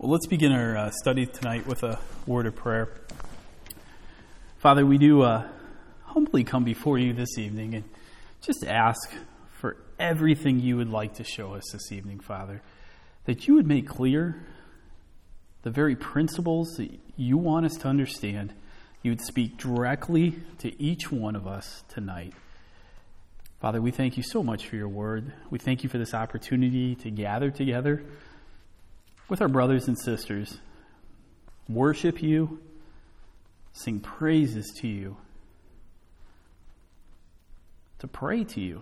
Well, let's begin our study tonight with a word of prayer. Father, we do humbly come before you this evening and just ask for everything you would like to show us this evening, Father, that you would make clear the very principles that you want us to understand. You would speak directly to each one of us tonight. Father, we thank you so much for your word. We thank you for this opportunity to gather together with our brothers and sisters, worship you, sing praises to you, to pray to you,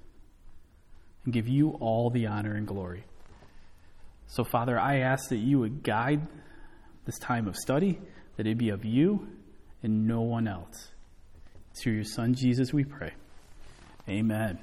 and give you all the honor and glory. So, Father, I ask that you would guide this time of study, that it be of you and no one else. Through your Son, Jesus, we pray. Amen.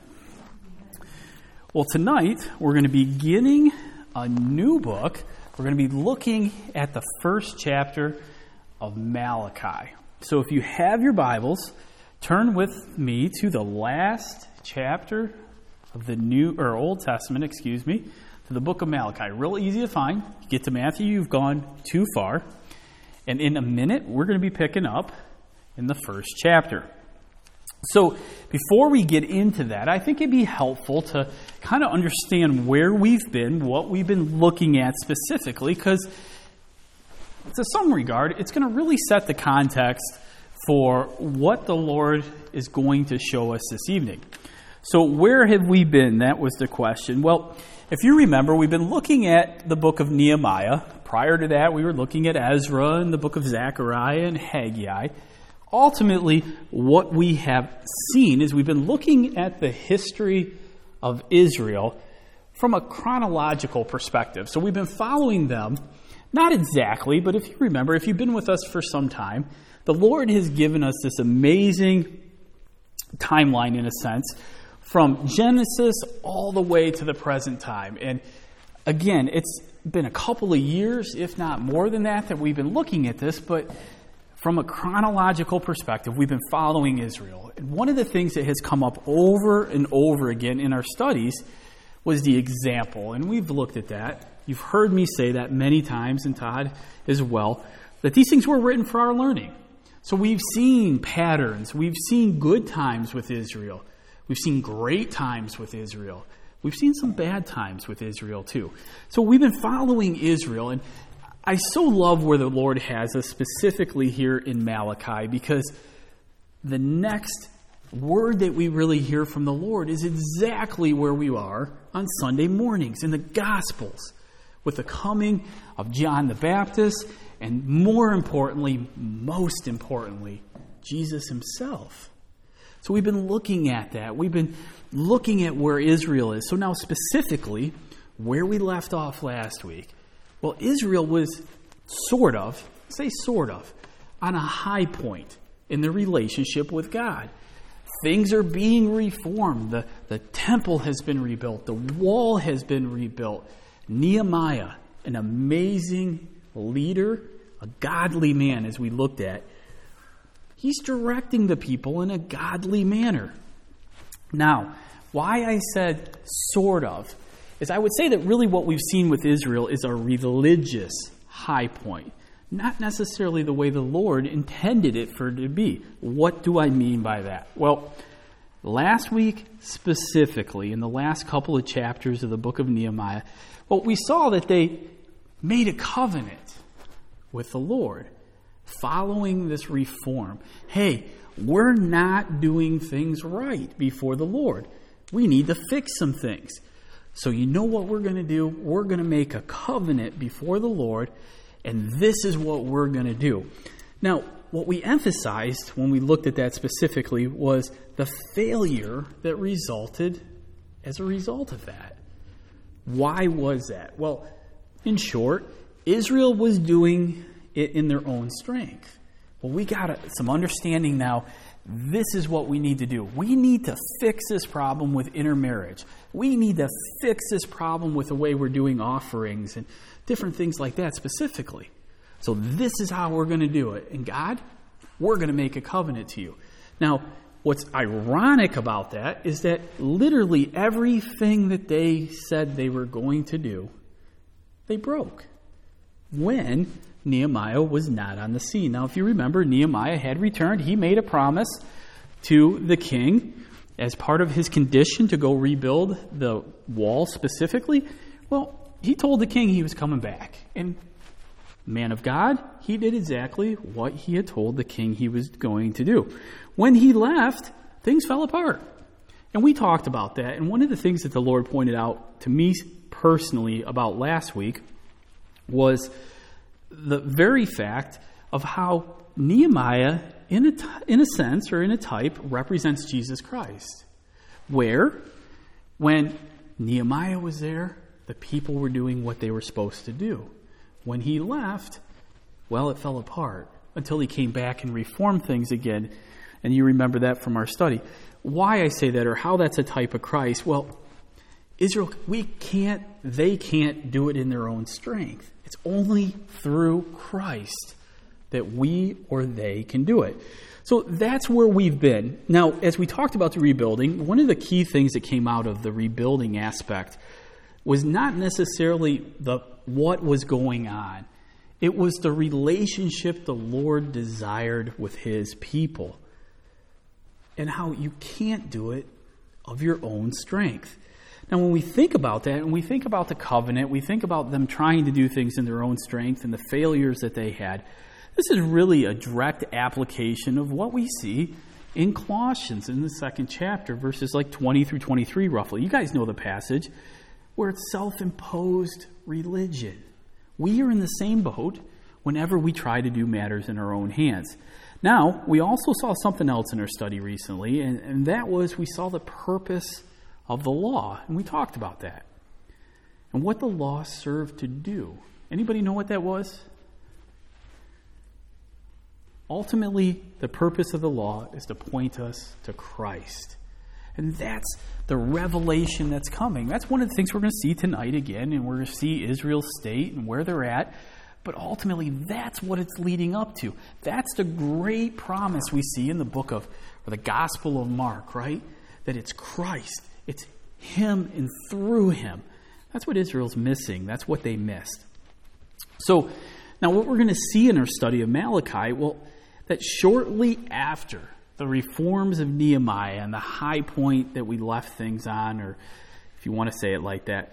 Well, tonight, we're going to be beginning a new book. We're going to be looking at the first chapter of Malachi. So if you have your Bibles, turn with me to the last chapter of the Old Testament, to the book of Malachi. Real easy to find. You get to Matthew, you've gone too far. And in a minute, we're going to be picking up in the first chapter. So before we get into that, I think it'd be helpful to kind of understand where we've been, what we've been looking at specifically, because to some regard, it's going to really set the context for what the Lord is going to show us this evening. So where have we been? That was the question. Well, if you remember, we've been looking at the book of Nehemiah. Prior to that, we were looking at Ezra and the book of Zechariah and Haggai. Ultimately, what we have seen is we've been looking at the history of Israel from a chronological perspective. So we've been following them, not exactly, but if you remember, if you've been with us for some time, the Lord has given us this amazing timeline, in a sense, from Genesis all the way to the present time. And again, it's been a couple of years, if not more than that we've been looking at this, but from a chronological perspective, we've been following Israel. And one of the things that has come up over and over again in our studies was the example. And we've looked at that. You've heard me say that many times, and Todd as well, that these things were written for our learning. So we've seen patterns. We've seen good times with Israel. We've seen great times with Israel. We've seen some bad times with Israel too. So we've been following Israel, and I so love where the Lord has us, specifically here in Malachi, because the next word that we really hear from the Lord is exactly where we are on Sunday mornings in the Gospels, with the coming of John the Baptist, and most importantly, Jesus himself. So we've been looking at that. We've been looking at where Israel is. So now specifically, where we left off last week. Well, Israel was sort of, on a high point in their relationship with God. Things are being reformed. The temple has been rebuilt. The wall has been rebuilt. Nehemiah, an amazing leader, a godly man, as we looked at, he's directing the people in a godly manner. Now, why I said sort of is I would say that really what we've seen with Israel is a religious high point, not necessarily the way the Lord intended it for it to be. What do I mean by that? Well, last week specifically, in the last couple of chapters of the book of Nehemiah, we saw that they made a covenant with the Lord following this reform. Hey, we're not doing things right before the Lord. We need to fix some things. So you know what we're going to do? We're going to make a covenant before the Lord, and this is what we're going to do. Now, what we emphasized when we looked at that specifically was the failure that resulted as a result of that. Why was that? Well, in short, Israel was doing it in their own strength. Well, we got some understanding now. This is what we need to do. We need to fix this problem with intermarriage. We need to fix this problem with the way we're doing offerings and different things like that specifically. So this is how we're going to do it. And God, we're going to make a covenant to you. Now, what's ironic about that is that literally everything that they said they were going to do, they broke. when Nehemiah was not on the scene. Now, if you remember, Nehemiah had returned. He made a promise to the king as part of his condition to go rebuild the wall specifically. Well, he told the king he was coming back. And man of God, he did exactly what he had told the king he was going to do. When he left, things fell apart. And we talked about that. And one of the things that the Lord pointed out to me personally about last week was the very fact of how Nehemiah, in a sense or in a type, represents Jesus Christ. Where, when Nehemiah was there, the people were doing what they were supposed to do. When he left, well, it fell apart until he came back and reformed things again. And you remember that from our study. Why I say that, or how that's a type of Christ, well, Israel, they can't do it in their own strength. It's only through Christ that we or they can do it. So that's where we've been. Now, as we talked about the rebuilding, one of the key things that came out of the rebuilding aspect was not necessarily what was going on. It was the relationship the Lord desired with his people, and how you can't do it of your own strength. Now, when we think about that, and we think about the covenant, we think about them trying to do things in their own strength and the failures that they had, this is really a direct application of what we see in Colossians in the 2nd chapter, verses like 20 through 23 roughly. You guys know the passage where it's self-imposed religion. We are in the same boat whenever we try to do matters in our own hands. Now, we also saw something else in our study recently, and that was we saw the purpose of the law, and we talked about that. And what the law served to do. Anybody know what that was? Ultimately, the purpose of the law is to point us to Christ. And that's the revelation that's coming. That's one of the things we're going to see tonight again, and we're going to see Israel's state and where they're at. But ultimately, that's what it's leading up to. That's the great promise we see in the book of, or the Gospel of Mark, right? That it's Christ. It's him and through him. That's what Israel's missing. That's what they missed. So, now what we're going to see in our study of Malachi, well, that shortly after the reforms of Nehemiah and the high point that we left things on, or if you want to say it like that,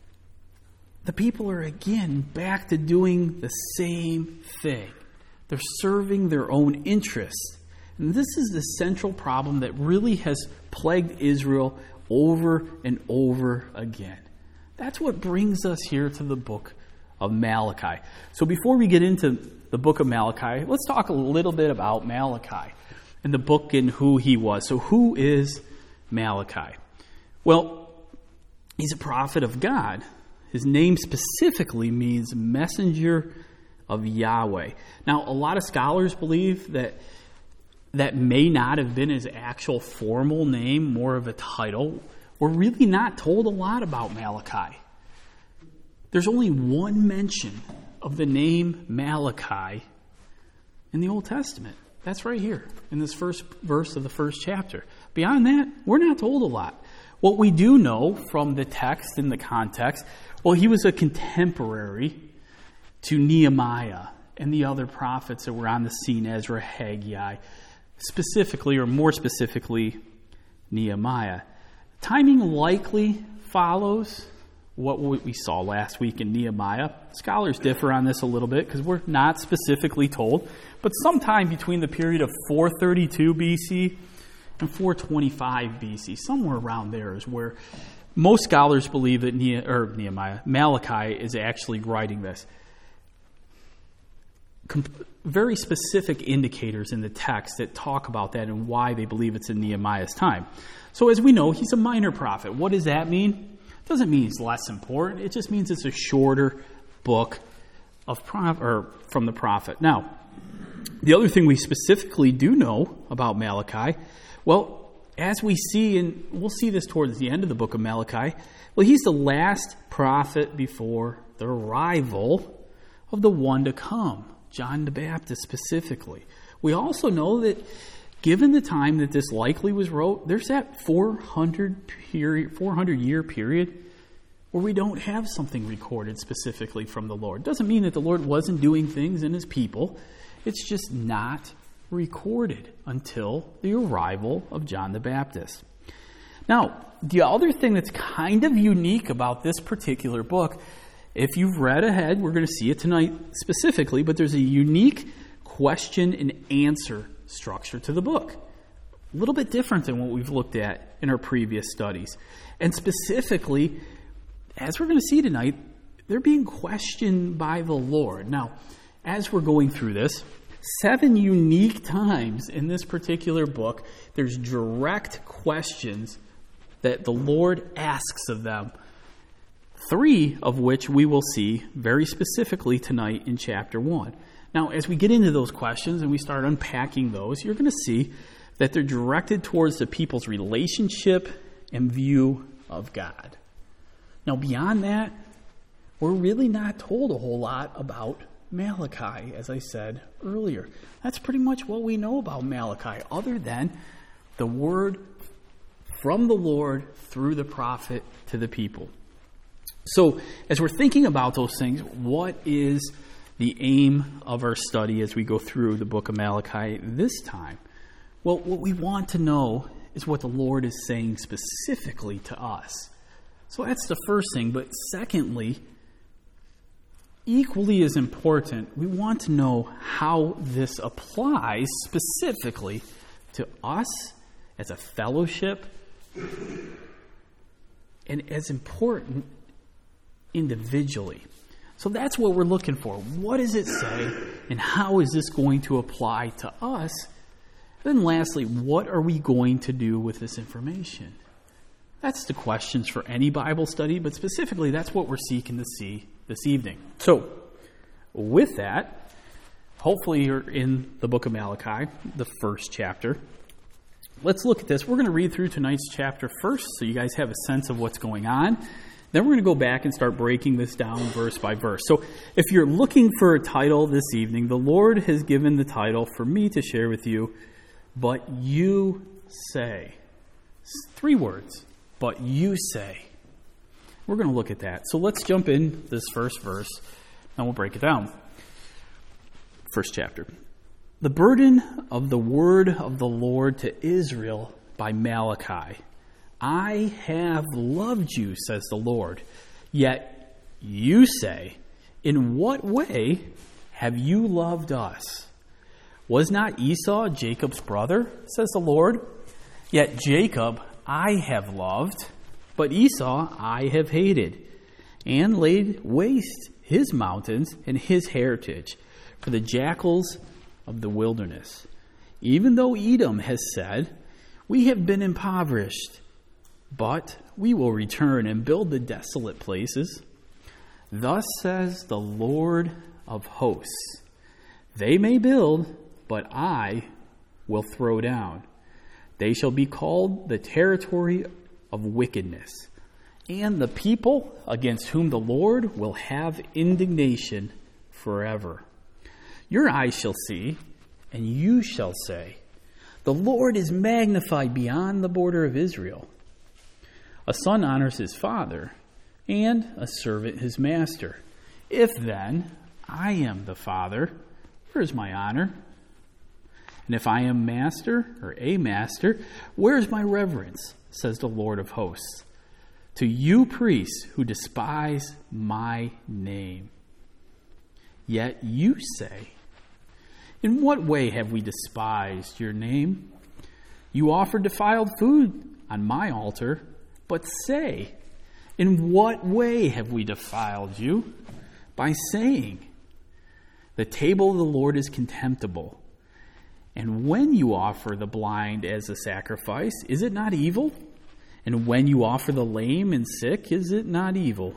the people are again back to doing the same thing. They're serving their own interests. And this is the central problem that really has plagued Israel over and over again. That's what brings us here to the book of Malachi. So before we get into the book of Malachi, let's talk a little bit about Malachi and the book and who he was. So who is Malachi? Well, he's a prophet of God. His name specifically means messenger of Yahweh. Now, a lot of scholars believe that may not have been his actual formal name, more of a title. We're really not told a lot about Malachi. There's only one mention of the name Malachi in the Old Testament. That's right here in this first verse of the first chapter. Beyond that, we're not told a lot. What we do know from the text and the context, well, he was a contemporary to Nehemiah and the other prophets that were on the scene, Ezra, Haggai, specifically, or more specifically, Nehemiah. Timing likely follows what we saw last week in Nehemiah. Scholars differ on this a little bit because we're not specifically told, but sometime between the period of 432 BC and 425 BC, somewhere around there is where most scholars believe that Malachi is actually writing this. Very specific indicators in the text that talk about that and why they believe it's in Nehemiah's time. So as we know, he's a minor prophet. What does that mean? It doesn't mean he's less important. It just means it's a shorter book from the prophet. Now, the other thing we specifically do know about Malachi, well, as we see, and we'll see this towards the end of the book of Malachi, well, he's the last prophet before the arrival of the one to come, John the Baptist specifically. We also know that given the time that this likely was wrote, there's that 400-year period where we don't have something recorded specifically from the Lord. Doesn't mean that the Lord wasn't doing things in his people. It's just not recorded until the arrival of John the Baptist. Now, the other thing that's kind of unique about this particular book, if you've read ahead, we're going to see it tonight specifically, but there's a unique question and answer structure to the book. A little bit different than what we've looked at in our previous studies. And specifically, as we're going to see tonight, they're being questioned by the Lord. Now, as we're going through this, 7 unique times in this particular book, there's direct questions that the Lord asks of them. 3 of which we will see very specifically tonight in chapter 1. Now, as we get into those questions and we start unpacking those, you're going to see that they're directed towards the people's relationship and view of God. Now, beyond that, we're really not told a whole lot about Malachi, as I said earlier. That's pretty much what we know about Malachi, other than the word from the Lord through the prophet to the people. So, as we're thinking about those things, what is the aim of our study as we go through the book of Malachi this time? Well, what we want to know is what the Lord is saying specifically to us. So that's the first thing. But secondly, equally as important, we want to know how this applies specifically to us as a fellowship, and as important individually. So that's what we're looking for. What does it say, and how is this going to apply to us? Then lastly, what are we going to do with this information? That's the questions for any Bible study, but specifically that's what we're seeking to see this evening. So with that, hopefully you're in the book of Malachi, the first chapter. Let's look at this. We're going to read through tonight's chapter first so you guys have a sense of what's going on. Then we're going to go back and start breaking this down verse by verse. So if you're looking for a title this evening, the Lord has given the title for me to share with you, But You Say. 3 words. But you say. We're going to look at that. So let's jump in this first verse, and we'll break it down. First chapter. The burden of the word of the Lord to Israel by Malachi. I have loved you, says the Lord. Yet you say, in what way have you loved us? Was not Esau Jacob's brother, says the Lord? Yet Jacob I have loved, but Esau I have hated, and laid waste his mountains and his heritage for the jackals of the wilderness. Even though Edom has said, we have been impoverished, but we will return and build the desolate places. Thus says the Lord of hosts, they may build, but I will throw down. They shall be called the territory of wickedness, and the people against whom the Lord will have indignation forever. Your eyes shall see, and you shall say, the Lord is magnified beyond the border of Israel. A son honors his father, and a servant his master. If then I am the father, where is my honor? And if I am master, or a master, where is my reverence, says the Lord of hosts, to you priests who despise my name. Yet you say, in what way have we despised your name? You offer defiled food on my altar, but say, in what way have we defiled you? By saying, the table of the Lord is contemptible. And when you offer the blind as a sacrifice, is it not evil? And when you offer the lame and sick, is it not evil?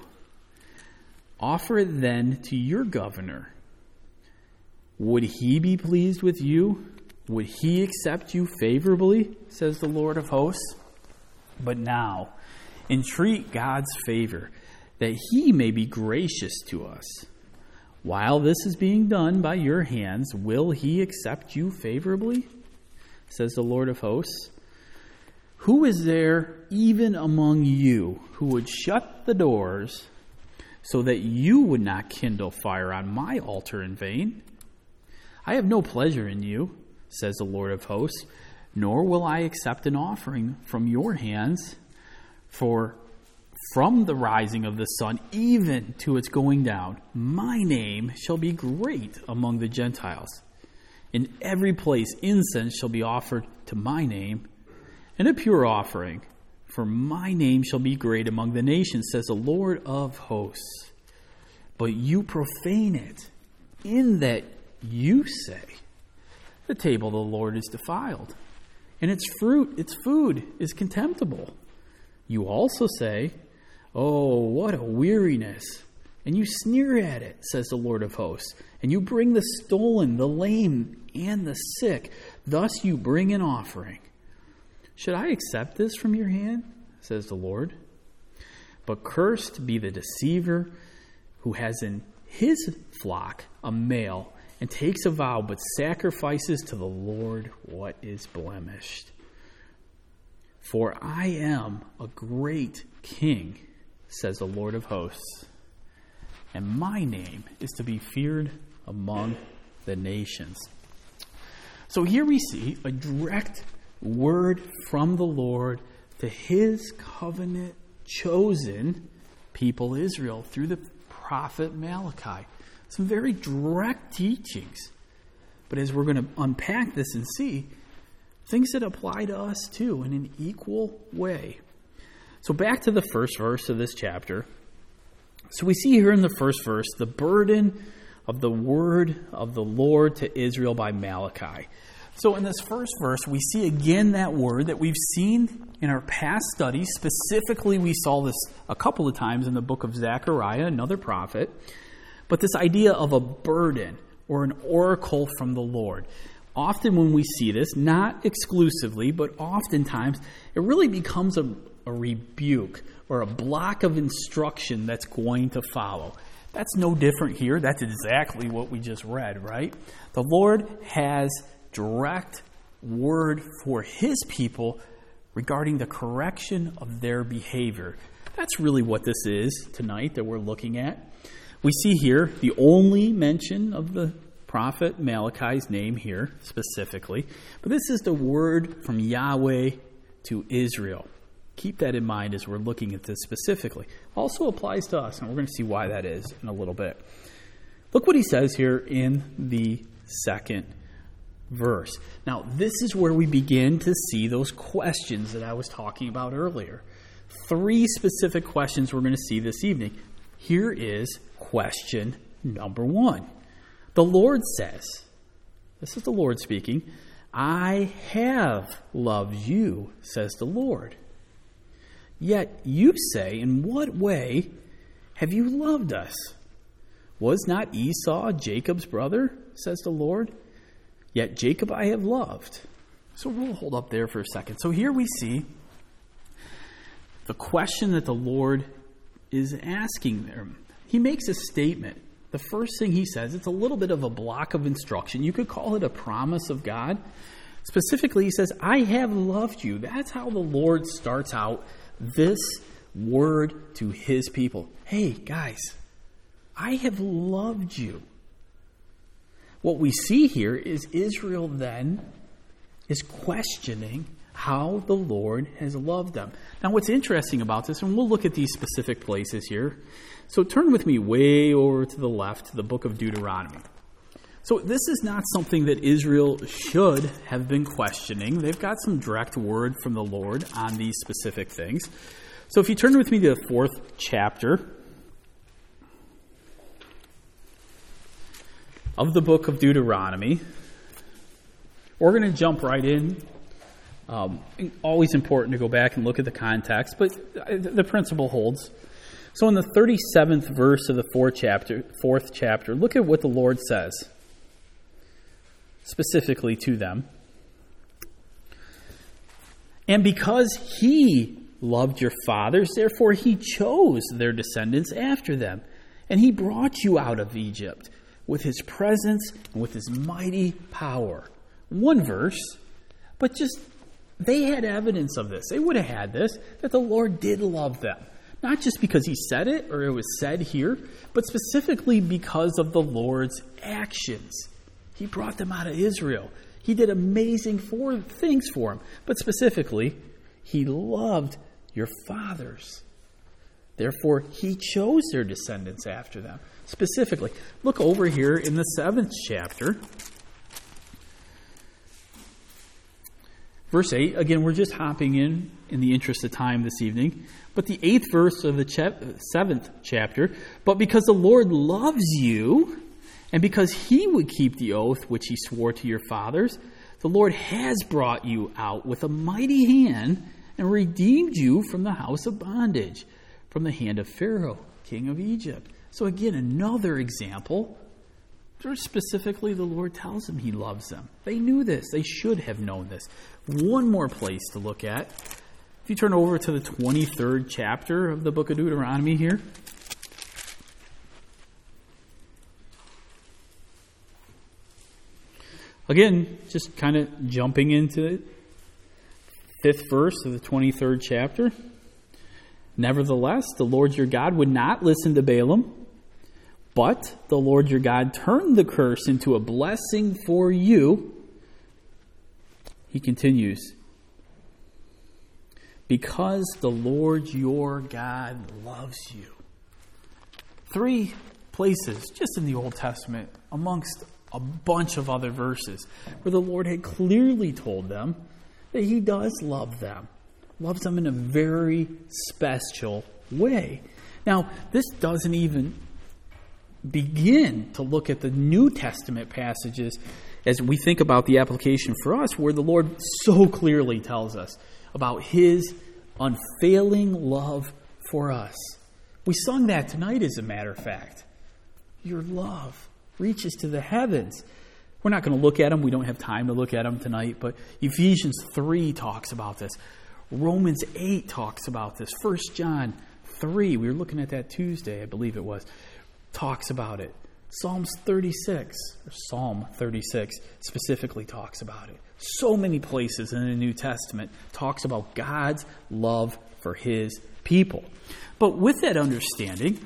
Offer it then to your governor. Would he be pleased with you? Would he accept you favorably, says the Lord of hosts? But now, entreat God's favor, that he may be gracious to us. While this is being done by your hands, will he accept you favorably? Says the Lord of hosts. Who is there even among you who would shut the doors so that you would not kindle fire on my altar in vain? I have no pleasure in you, says the Lord of hosts, nor will I accept an offering from your hands. For from the rising of the sun even to its going down, my name shall be great among the Gentiles. In every place incense shall be offered to my name, and a pure offering, for my name shall be great among the nations, says the Lord of hosts. But you profane it, in that you say, the table of the Lord is defiled, and its fruit, its food, is contemptible. You also say, oh, what a weariness! And you sneer at it, says the Lord of hosts. And you bring the stolen, the lame, and the sick. Thus you bring an offering. Should I accept this from your hand, says the Lord? But cursed be the deceiver who has in his flock a male, and takes a vow, but sacrifices to the Lord what is blemished. For I am a great king, says the Lord of hosts, and my name is to be feared among the nations. So here we see a direct word from the Lord to his covenant chosen people Israel through the prophet Malachi. Some very direct teachings. But as we're going to unpack this and see, things that apply to us too in an equal way. So back to the first verse of this chapter. So we see here in the first verse the burden of the word of the Lord to Israel by Malachi. So in this first verse, we see again that word that we've seen in our past studies. Specifically, we saw this a couple of times in the book of Zechariah, another prophet. But this idea of a burden or an oracle from the Lord. Often when we see this, not exclusively, but oftentimes, it really becomes a rebuke or a block of instruction that's going to follow. That's no different here. That's exactly what we just read, right? The Lord has direct word for his people regarding the correction of their behavior. That's really what this is tonight that we're looking at. We see here the only mention of the prophet Malachi's name here specifically, but this is the word from Yahweh to Israel. Keep that in mind as we're looking at this specifically. Also applies to us, and we're going to see why that is in a little bit. Look what he says here in the second verse. Now, this is where we begin to see those questions that I was talking about earlier. 3 specific questions we're going to see this evening. Here is question number 1. The Lord says, this is the Lord speaking, I have loved you, says the Lord. Yet you say, in what way have you loved us? Was not Esau Jacob's brother, says the Lord? Yet Jacob I have loved. So we'll hold up there for a second. So here we see the question that the Lord is asking there. He makes a statement. The first thing he says, it's a little bit of a block of instruction. You could call it a promise of God. Specifically, he says, I have loved you. That's how the Lord starts out this word to his people. Hey, guys, I have loved you. What we see here is Israel then is questioning how the Lord has loved them. Now, what's interesting about this, and we'll look at these specific places here. So turn with me way over to the left, to the book of Deuteronomy. So this is not something that Israel should have been questioning. They've got some direct word from the Lord on these specific things. So if you turn with me to the 4th chapter of the book of Deuteronomy, we're going to jump right in. Always important to go back and look at the context, but the principle holds. So in the 37th verse of the 4th chapter, look at what the Lord says, specifically to them. And because he loved your fathers, therefore he chose their descendants after them. And he brought you out of Egypt with his presence and with his mighty power. One verse, but just They had evidence of this. They would have had this, that the Lord did love them. Not just because he said it or it was said here, but specifically because of the Lord's actions. He brought them out of Israel. He did amazing things for them. But specifically, he loved your fathers. Therefore, he chose their descendants after them. Specifically, look over here in the 7th chapter. Verse 8, again, we're just hopping in the interest of time this evening. But the 8th verse of the 7th chapter, but because the Lord loves you, and because he would keep the oath which he swore to your fathers, the Lord has brought you out with a mighty hand and redeemed you from the house of bondage, from the hand of Pharaoh, king of Egypt. So again, another example. Specifically, the Lord tells them he loves them. They knew this. They should have known this. One more place to look at. If you turn over to the 23rd chapter of the book of Deuteronomy here. Again, just kind of jumping into it. 5th verse of the 23rd chapter. Nevertheless, the Lord your God would not listen to Balaam, but the Lord your God turned the curse into a blessing for you. He continues, because the Lord your God loves you. 3 places just in the Old Testament, amongst a bunch of other verses, where the Lord had clearly told them that he does love them. Loves them in a very special way. Now, this doesn't even begin to look at the New Testament passages as we think about the application for us, where the Lord so clearly tells us about his unfailing love for us. We sung that tonight, as a matter of fact. Your love reaches to the heavens. We're not going to look at them. We don't have time to look at them tonight, but Ephesians 3 talks about this. Romans 8 talks about this. 1 John 3, we were looking at that Tuesday, I believe it was, talks about it. Psalm 36 specifically talks about it. So many places in the New Testament talks about God's love for his people. But with that understanding,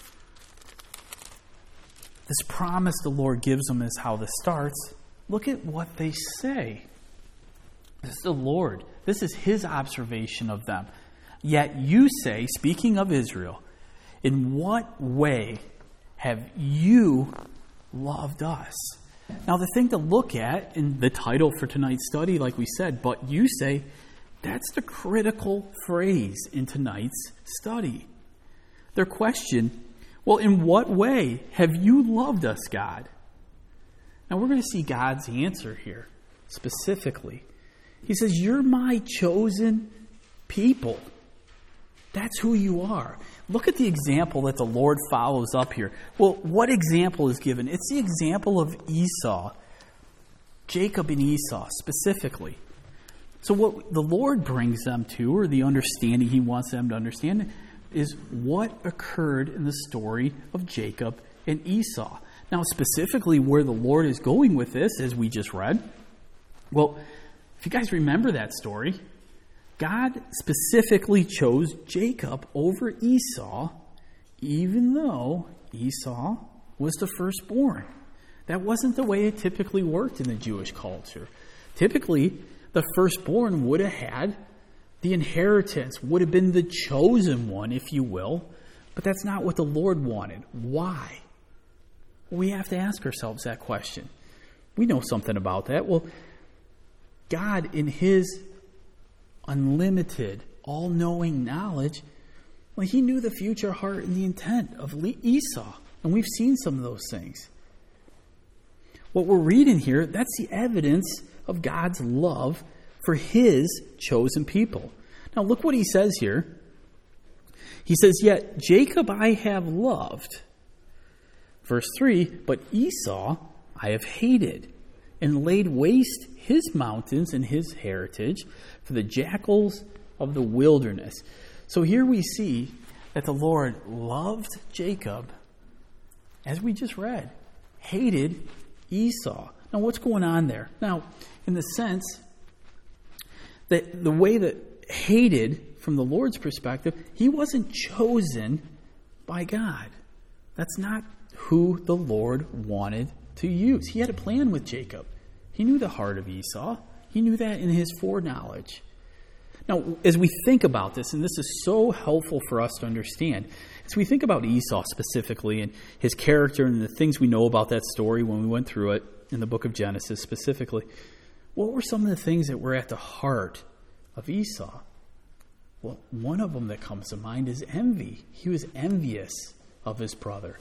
this promise the Lord gives them is how this starts. Look at what they say. This is the Lord. This is his observation of them. Yet you say, speaking of Israel, in what way have you loved us? Now, the thing to look at in the title for tonight's study, like we said, but you say, that's the critical phrase in tonight's study. Their question, well, in what way have you loved us, God? Now, we're going to see God's answer here, specifically. He says, you're my chosen people. That's who you are. Look at the example that the Lord follows up here. Well, what example is given? It's the example of Esau, Jacob and Esau specifically. So what the Lord brings them to, or the understanding he wants them to understand, is what occurred in the story of Jacob and Esau. Now, specifically where the Lord is going with this, as we just read, well, if you guys remember that story, God specifically chose Jacob over Esau, even though Esau was the firstborn. That wasn't the way it typically worked in the Jewish culture. Typically, the firstborn would have had the inheritance, would have been the chosen one, if you will, but that's not what the Lord wanted. Why? Well, we have to ask ourselves that question. We know something about that. Well, God, in his unlimited, all-knowing knowledge, well, he knew the future heart and the intent of Esau. And we've seen some of those things. What we're reading here, that's the evidence of God's love for his chosen people. Now look what he says here. He says, yet Jacob I have loved. Verse 3, but Esau I have hated, and laid waste his mountains and his heritage for the jackals of the wilderness. So here we see that the Lord loved Jacob, as we just read, hated Esau. Now what's going on there? Now, in the sense That the way that hated, from the Lord's perspective, he wasn't chosen by God. That's not who the Lord wanted to use. He had a plan with Jacob. He knew the heart of Esau. He knew that in his foreknowledge. Now, as we think about this, and this is so helpful for us to understand, as we think about Esau specifically and his character and the things we know about that story when we went through it in the book of Genesis specifically, what were some of the things that were at the heart of Esau? Well, one of them that comes to mind is envy. He was envious of his brother.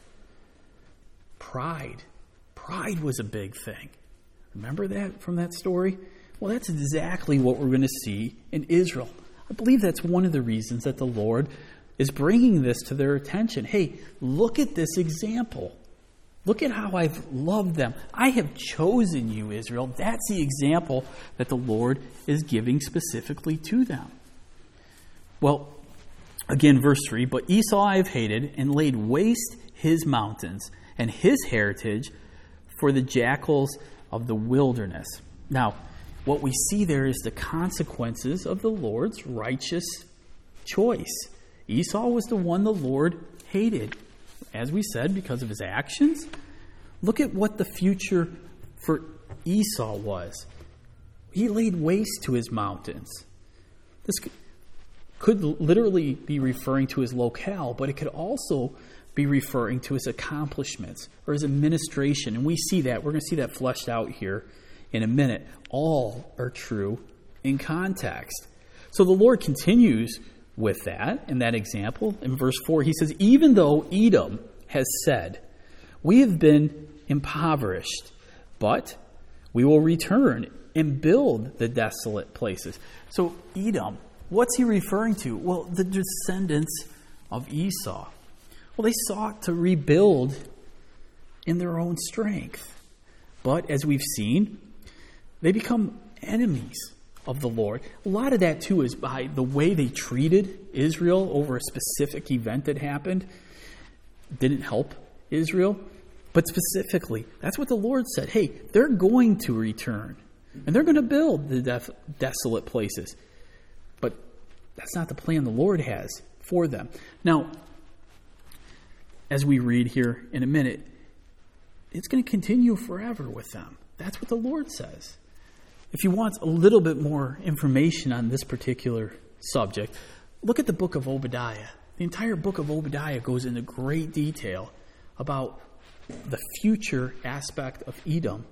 Pride. Pride was a big thing. Remember that from that story? Well, that's exactly what we're going to see in Israel. I believe that's one of the reasons that the Lord is bringing this to their attention. Hey, look at this example. Look at how I've loved them. I have chosen you, Israel. That's the example that the Lord is giving specifically to them. Well, again, verse 3, but Esau I have hated and laid waste his mountains and his heritage for the jackals of the wilderness. Now, what we see there is the consequences of the Lord's righteous choice. Esau was the one the Lord hated, as we said, because of his actions. Look at what the future for Esau was. He laid waste to his mountains. This could literally be referring to his locale, but it could also be referring to his accomplishments or his administration. And we see that. We're going to see that fleshed out here in a minute. All are true in context. So the Lord continues with that in that example. In verse 4, he says, even though Edom has said, we have been impoverished, but we will return and build the desolate places. So Edom, what's he referring to? Well, the descendants of Esau. Well, they sought to rebuild in their own strength. But as we've seen, they become enemies of the Lord. A lot of that, too, is by the way they treated Israel over a specific event that happened. Didn't help Israel. But specifically, that's what the Lord said. Hey, they're going to return. And they're going to build the desolate places. But that's not the plan the Lord has for them. Now, as we read here in a minute, it's going to continue forever with them. That's what the Lord says. If you want a little bit more information on this particular subject, look at the book of Obadiah. The entire book of Obadiah goes into great detail about the future aspect of Edom.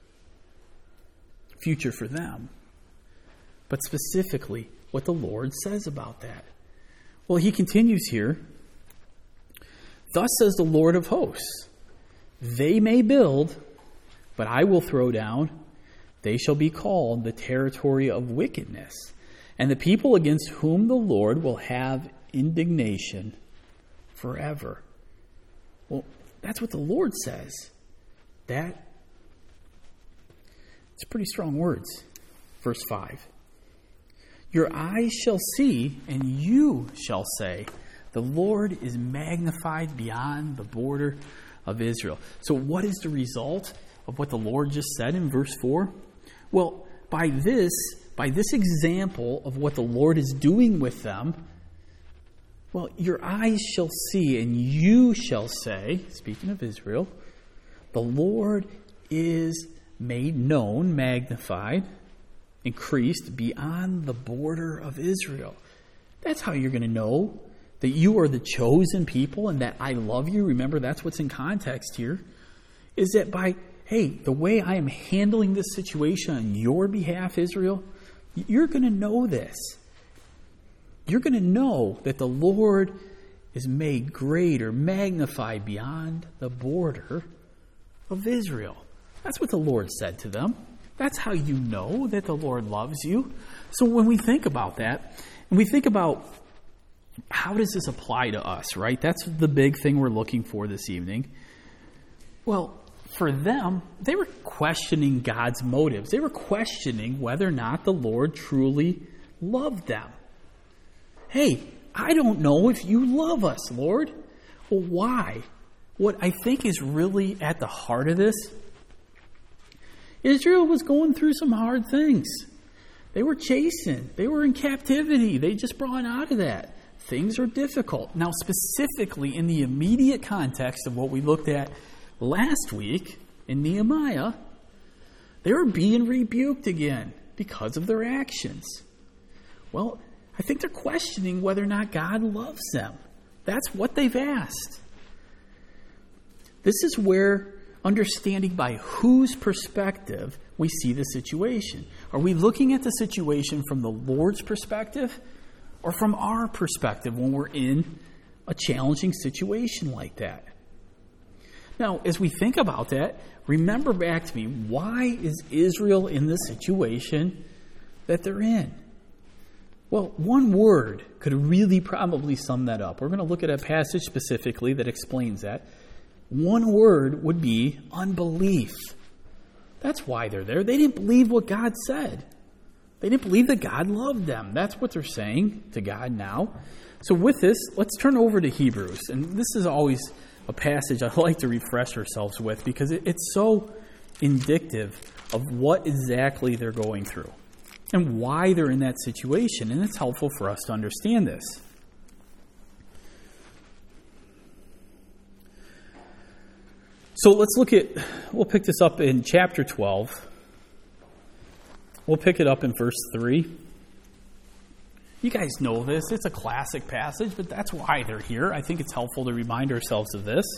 Future for them. But specifically, what the Lord says about that. Well, he continues here. Thus says the Lord of hosts, they may build, but I will throw down. They shall be called the territory of wickedness, and the people against whom the Lord will have indignation forever. Well, that's what the Lord says. It's pretty strong words. Verse 5. Your eyes shall see, and you shall say, the Lord is magnified beyond the border of Israel. So what is the result of what the Lord just said in verse 4? Well, by this example of what the Lord is doing with them, well, your eyes shall see and you shall say, speaking of Israel, the Lord is made known, magnified, increased beyond the border of Israel. That's how you're going to know that you are the chosen people and that I love you. Remember, that's what's in context here. Is that by, hey, the way I am handling this situation on your behalf, Israel, you're going to know this. You're going to know that the Lord is made great or magnified beyond the border of Israel. That's what the Lord said to them. That's how you know that the Lord loves you. So when we think about that, and we think about how does this apply to us, right? That's the big thing we're looking for this evening. Well, for them, they were questioning God's motives. They were questioning whether or not the Lord truly loved them. Hey, I don't know if you love us, Lord. Well, why? What I think is really at the heart of this, Israel was going through some hard things. They were chastened. They were in captivity. They just brought out of that. Things are difficult. Now, specifically in the immediate context of what we looked at last week in Nehemiah, they were being rebuked again because of their actions. Well, I think they're questioning whether or not God loves them. That's what they've asked. This is where understanding by whose perspective we see the situation. Are we looking at the situation from the Lord's perspective or from our perspective when we're in a challenging situation like that? Now, as we think about that, remember back to me, why is Israel in the situation that they're in? Well, one word could really probably sum that up. We're going to look at a passage specifically that explains that. One word would be unbelief. That's why they're there. They didn't believe what God said. They didn't believe that God loved them. That's what they're saying to God now. So with this, let's turn over to Hebrews. And this is always a passage I like to refresh ourselves with because it's so indicative of what exactly they're going through and why they're in that situation. And it's helpful for us to understand this. So we'll pick this up in chapter 12. We'll pick it up in verse 3. You guys know this. It's a classic passage, but that's why they're here. I think it's helpful to remind ourselves of this.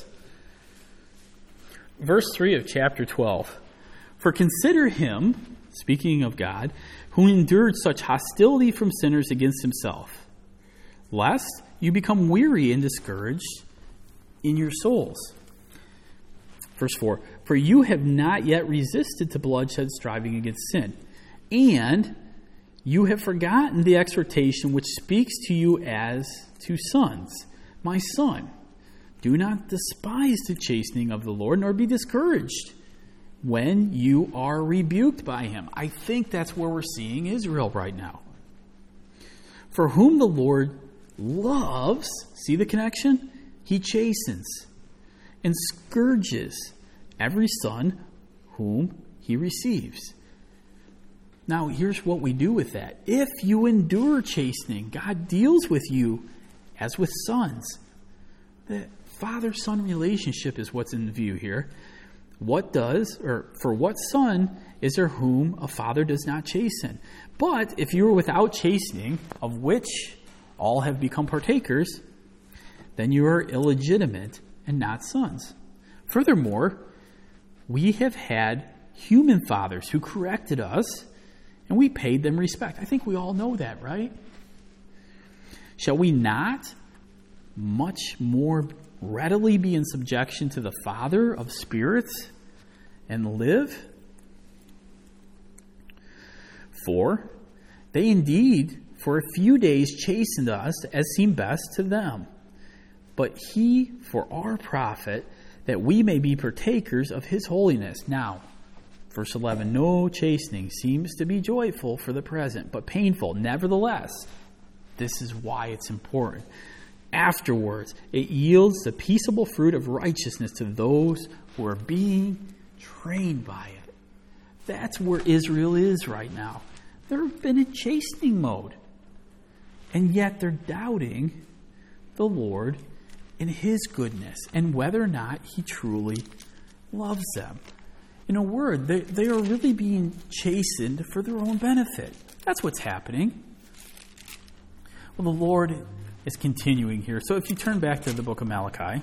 Verse 3 of chapter 12. For consider him, speaking of God, who endured such hostility from sinners against himself, lest you become weary and discouraged in your souls. Verse 4, for you have not yet resisted to bloodshed, striving against sin. And you have forgotten the exhortation which speaks to you as to sons. My son, do not despise the chastening of the Lord, nor be discouraged when you are rebuked by him. I think that's where we're seeing Israel right now. For whom the Lord loves, see the connection? He chastens and scourges every son whom he receives. Now, here's what we do with that. If you endure chastening, God deals with you as with sons. The father-son relationship is what's in view here. For what son is there whom a father does not chasten? But if you are without chastening, of which all have become partakers, then you are illegitimate and not sons. Furthermore, we have had human fathers who corrected us, and we paid them respect. I think we all know that, right? Shall we not much more readily be in subjection to the Father of spirits and live? For they indeed for a few days chastened us as seemed best to them, but he for our profit, that we may be partakers of his holiness. Now, verse 11, no chastening seems to be joyful for the present, but painful. Nevertheless, this is why it's important. Afterwards, it yields the peaceable fruit of righteousness to those who are being trained by it. That's where Israel is right now. They've been in chastening mode. And yet they're doubting the Lord and his goodness and whether or not he truly loves them. In a word, they are really being chastened for their own benefit. That's what's happening. Well, the Lord is continuing here. So if you turn back to the book of Malachi,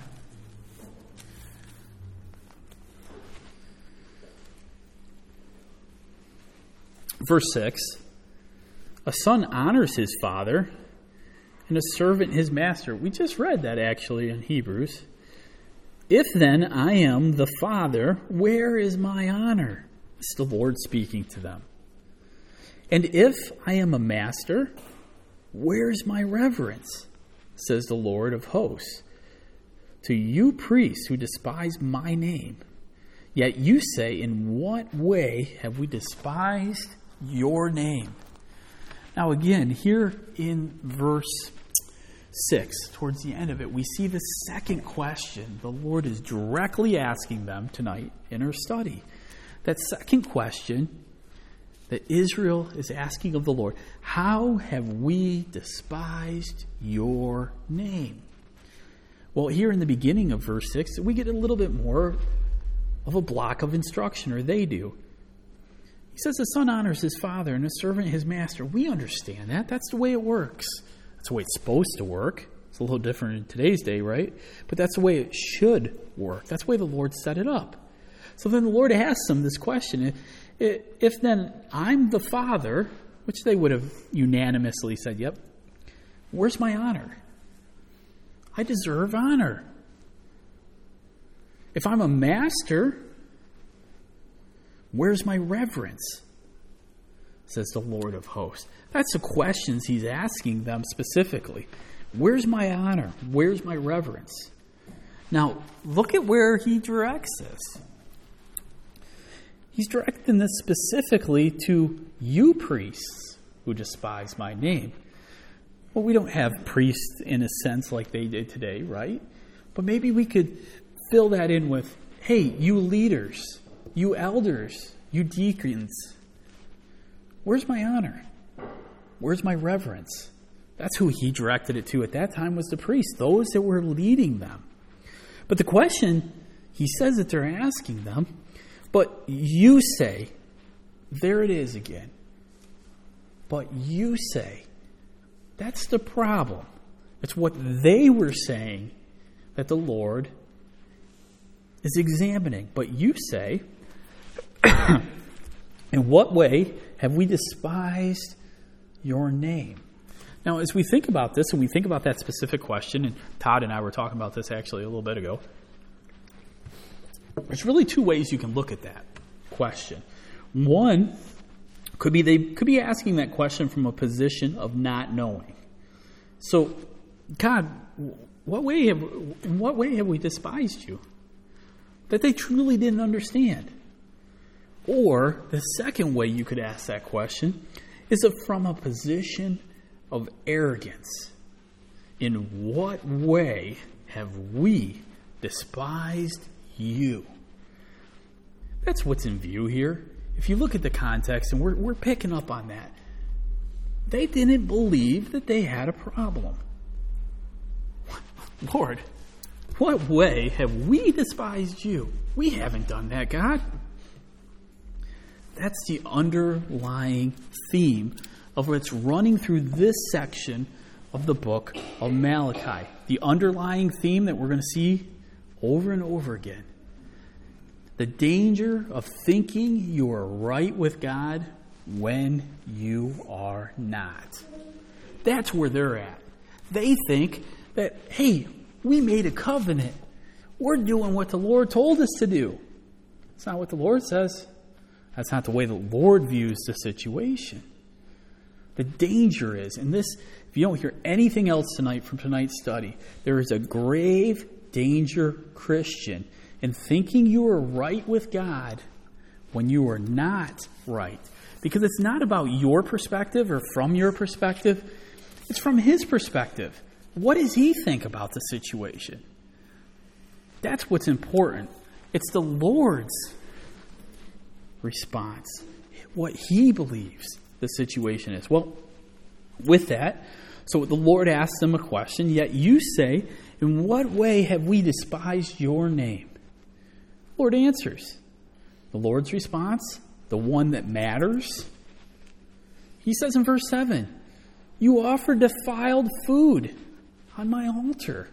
verse 6, a son honors his father, and a servant his master. We just read that actually in Hebrews. If then I am the father, where is my honor? It's the Lord speaking to them. And if I am a master, where is my reverence? Says the Lord of hosts. To you priests who despise my name, yet you say, in what way have we despised your name? Now again, here in verse 6, towards the end of it, we see the second question the Lord is directly asking them tonight in our study. That second question that Israel is asking of the Lord, how have we despised your name? Well, here in the beginning of verse 6, we get a little bit more of a block of instruction, or they do. He says the son honors his father and the servant his master. We understand that. That's the way it works. That's the way it's supposed to work. It's a little different in today's day, right? But that's the way it should work. That's the way the Lord set it up. So then the Lord asks them this question. If then I'm the father, which they would have unanimously said, yep, where's my honor? I deserve honor. If I'm a master, where's my reverence? Says the Lord of hosts. That's the questions he's asking them specifically. Where's my honor? Where's my reverence? Now, look at where he directs this. He's directing this specifically to you priests who despise my name. Well, we don't have priests in a sense like they did today, right? But maybe we could fill that in with, hey, you leaders, you elders, you deacons, where's my honor? Where's my reverence? That's who he directed it to at that time, was the priests, those that were leading them. But the question he says that they're asking them, but you say, there it is again. But you say, that's the problem. It's what they were saying that the Lord is examining. But you say, in what way have we despised your name? Now, as we think about this, and we think about that specific question, and Todd and I were talking about this actually a little bit ago, there's really two ways you can look at that question. One could be they could be asking that question from a position of not knowing. So, God, in what way have we despised you? That they truly didn't understand. Or the second way you could ask that question is from a position of arrogance. In what way have we despised you? That's what's in view here. If you look at the context, and we're picking up on that, they didn't believe that they had a problem. Lord, what way have we despised you? We haven't done that, God. That's the underlying theme of what's running through this section of the book of Malachi. The underlying theme that we're going to see over and over again. The danger of thinking you are right with God when you are not. That's where they're at. They think that, hey, we made a covenant. We're doing what the Lord told us to do. That's not what the Lord says. That's not the way the Lord views the situation. The danger is, and this, if you don't hear anything else tonight from tonight's study, there is a grave danger, Christian, in thinking you are right with God when you are not right. Because it's not about your perspective or from your perspective. It's from His perspective. What does He think about the situation? That's what's important. It's the Lord's response, what He believes the situation is. Well, with that, so the Lord asks them a question, yet you say, in what way have we despised your name? The Lord answers. The Lord's response, the one that matters. He says in verse 7, you offer defiled food on my altar.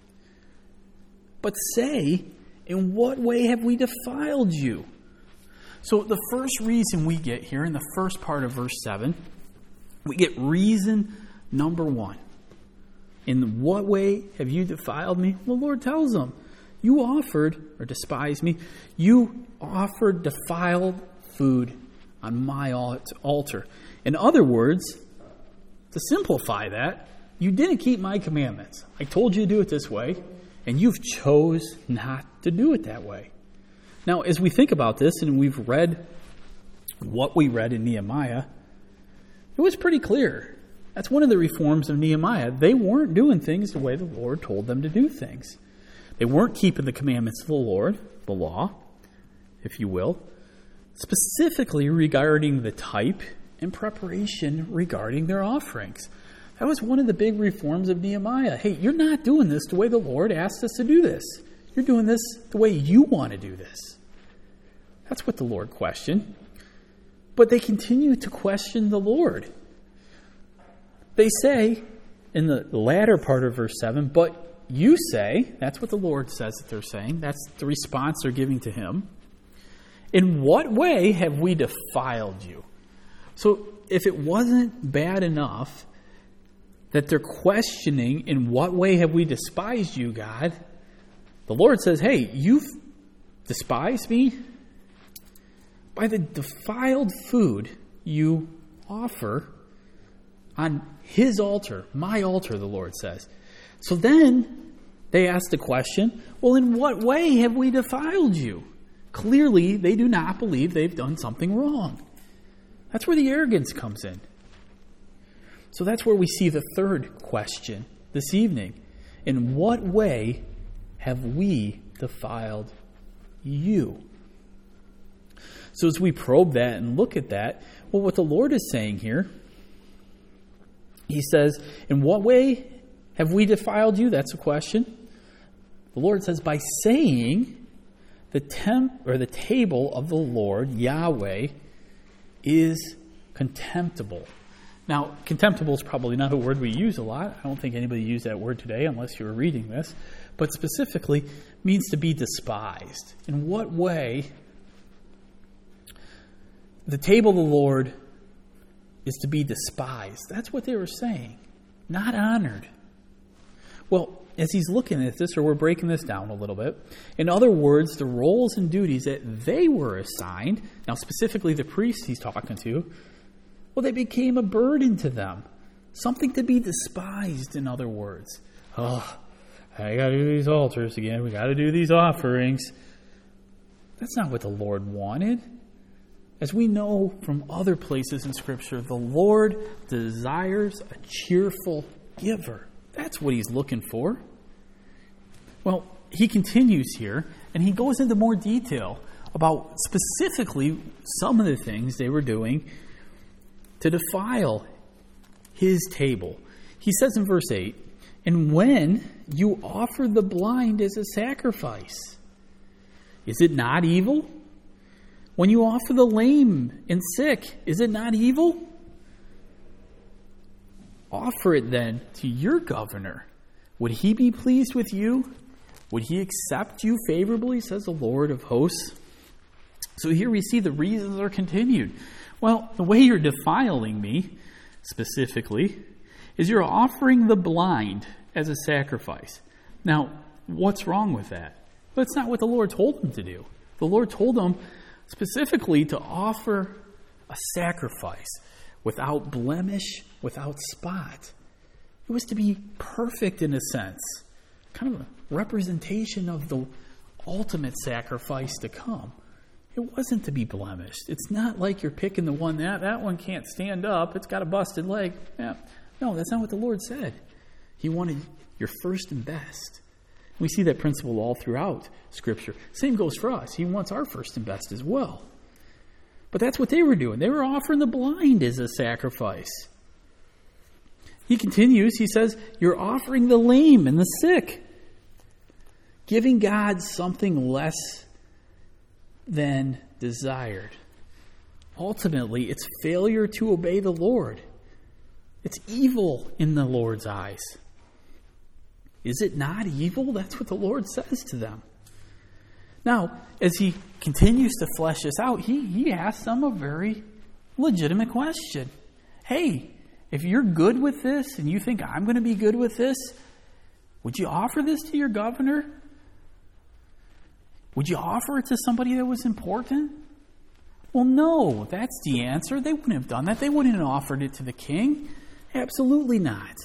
But say, in what way have we defiled you? So the first reason we get here in the first part of verse 7, we get reason number 1. In what way have you defiled me? The Lord tells them, you offered, or despised me, you offered defiled food on my altar. In other words, to simplify that, you didn't keep my commandments. I told you to do it this way, and you've chose not to do it that way. Now, as we think about this, and we've read what we read in Nehemiah, it was pretty clear. That's one of the reforms of Nehemiah. They weren't doing things the way the Lord told them to do things. They weren't keeping the commandments of the Lord, the law, if you will. specifically regarding the type and preparation regarding their offerings. That was one of the big reforms of Nehemiah. Hey, you're not doing this the way the Lord asked us to do this. You're doing this the way you want to do this. That's what the Lord questioned. But they continue to question the Lord. They say, in the latter part of verse 7, but you say, that's what the Lord says that they're saying. That's the response they're giving to him. In what way have we defiled you? So if it wasn't bad enough that they're questioning, in what way have we despised you, God? The Lord says, hey, you've despised me by the defiled food you offer on his altar, my altar, the Lord says. So then they ask the question, well, in what way have we defiled you? Clearly, they do not believe they've done something wrong. That's where the arrogance comes in. So that's where we see the third question this evening. In what way have we defiled you? So as we probe that and look at that, well, what the Lord is saying here, he says, in what way have we defiled you? That's a question. The Lord says, by saying the table of the Lord, Yahweh, is contemptible. Now, contemptible is probably not a word we use a lot. I don't think anybody used that word today unless you were reading this. But specifically means to be despised. In what way? The table of the Lord is to be despised. That's what they were saying. Not honored. Well, as he's looking at this, or we're breaking this down a little bit, in other words, the roles and duties that they were assigned, now specifically the priests he's talking to, well, they became a burden to them. Something to be despised, in other words. Oh, I got to do these altars again. We got to do these offerings. That's not what the Lord wanted. As we know from other places in Scripture, the Lord desires a cheerful giver. That's what he's looking for. Well, he continues here, and he goes into more detail about specifically some of the things they were doing to defile his table. He says in verse 8, and when you offer the blind as a sacrifice, is it not evil? When you offer the lame and sick, is it not evil? Offer it then to your governor. Would he be pleased with you? Would he accept you favorably, says the Lord of hosts? So here we see the reasons are continued. Well, the way you're defiling me, specifically, is you're offering the blind as a sacrifice. Now, what's wrong with that? That's not what the Lord told them to do. The Lord told them specifically to offer a sacrifice without blemish, without spot. It was to be perfect in a sense, kind of a representation of the ultimate sacrifice to come. It wasn't to be blemished. It's not like you're picking the one that one can't stand up. It's got a busted leg. Yeah. No, that's not what the Lord said. He wanted your first and best. We see that principle all throughout Scripture. Same goes for us. He wants our first and best as well. But that's what they were doing. They were offering the blind as a sacrifice. He continues, he says, you're offering the lame and the sick, giving God something less than desired. Ultimately, it's failure to obey the Lord. It's evil in the Lord's eyes. Is it not evil? That's what the Lord says to them. Now, as he continues to flesh this out, he asks them a very legitimate question. Hey, if you're good with this and you think I'm going to be good with this, would you offer this to your governor? Would you offer it to somebody that was important? Well, no, that's the answer. They wouldn't have done that. They wouldn't have offered it to the king. Absolutely not.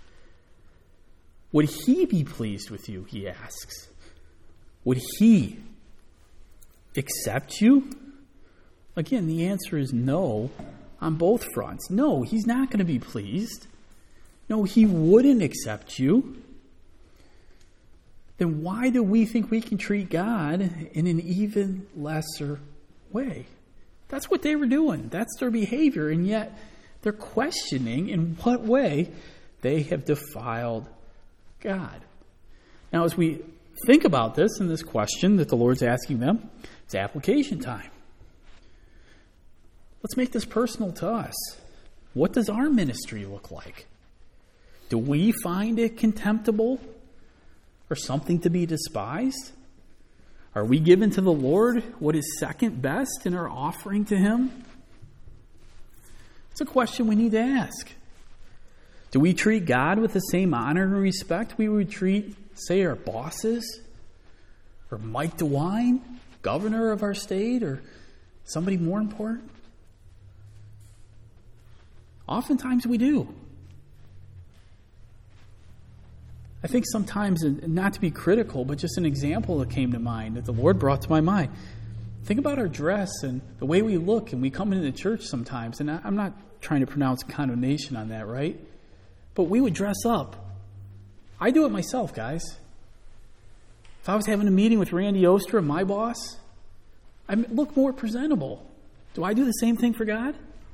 Would he be pleased with you, he asks. Would he accept you? Again, the answer is no on both fronts. No, he's not going to be pleased. No, he wouldn't accept you. Then why do we think we can treat God in an even lesser way? That's what they were doing. That's their behavior. And yet they're questioning in what way they have defiled God. Now, as we think about this and this question that the Lord's asking them, it's application time. Let's make this personal to us. What does our ministry look like? Do we find it contemptible or something to be despised? Are we given to the Lord what is second best in our offering to Him? It's a question we need to ask. Do we treat God with the same honor and respect we would treat, say, our bosses? Or Mike DeWine, governor of our state? Or somebody more important? Oftentimes we do. I think sometimes, and not to be critical, but just an example that came to mind, that the Lord brought to my mind. Think about our dress and the way we look, and we come into the church sometimes, and I'm not trying to pronounce condemnation on that, right? But we would dress up. I do it myself, guys. If I was having a meeting with Randy Oster, my boss, I look more presentable. Do I do the same thing for God?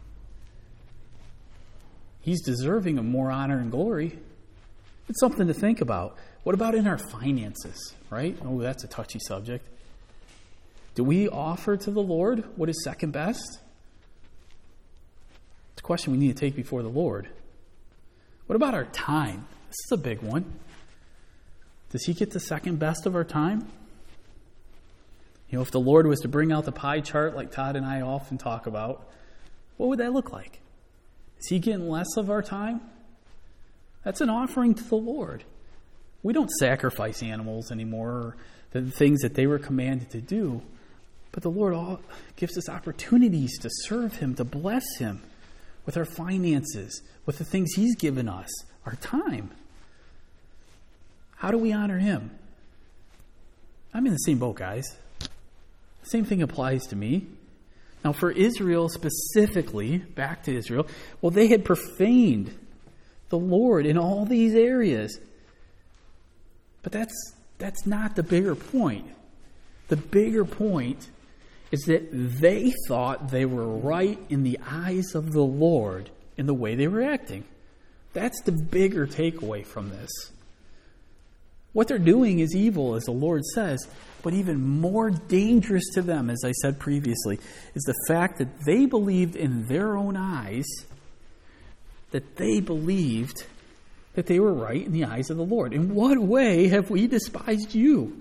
He's deserving of more honor and glory. It's something to think about. What about in our finances, right? Oh, that's a touchy subject. Do we offer to the Lord what is second best? It's a question we need to take before the Lord. What about our time? This is a big one. Does He get the second best of our time? You know, if the Lord was to bring out the pie chart like Todd and I often talk about, what would that look like? Is He getting less of our time? That's an offering to the Lord. We don't sacrifice animals anymore, or the things that they were commanded to do. But the Lord gives us opportunities to serve Him, to bless Him with our finances, with the things He's given us, our time. How do we honor Him? I'm in the same boat, guys. The same thing applies to me. Now, for Israel specifically, back to Israel, well, they had profaned the Lord in all these areas. But that's not the bigger point. The bigger point is that they thought they were right in the eyes of the Lord in the way they were acting. That's the bigger takeaway from this. What they're doing is evil, as the Lord says, but even more dangerous to them, as I said previously, is the fact that they believed in their own eyes that they believed that they were right in the eyes of the Lord. In what way have we despised you?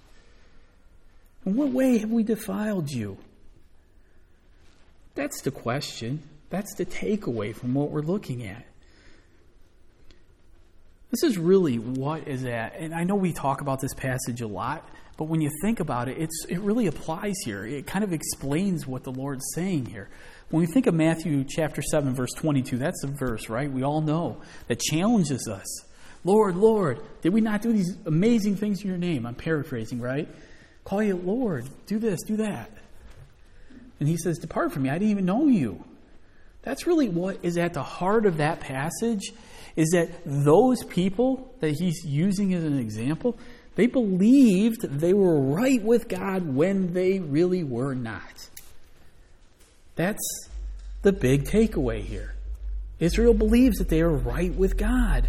In what way have we defiled you? That's the question. That's the takeaway from what we're looking at. This is really what is at, and I know we talk about this passage a lot, but when you think about it, it really applies here. It kind of explains what the Lord's saying here. When we think of Matthew chapter 7, verse 22, that's the verse, right? We all know that challenges us. Lord, Lord, did we not do these amazing things in your name? I'm paraphrasing, right? Call you Lord, do this, do that. And He says, depart from me, I didn't even know you. That's really what is at the heart of that passage, is that those people that He's using as an example, they believed they were right with God when they really were not. That's the big takeaway here. Israel believes that they are right with God.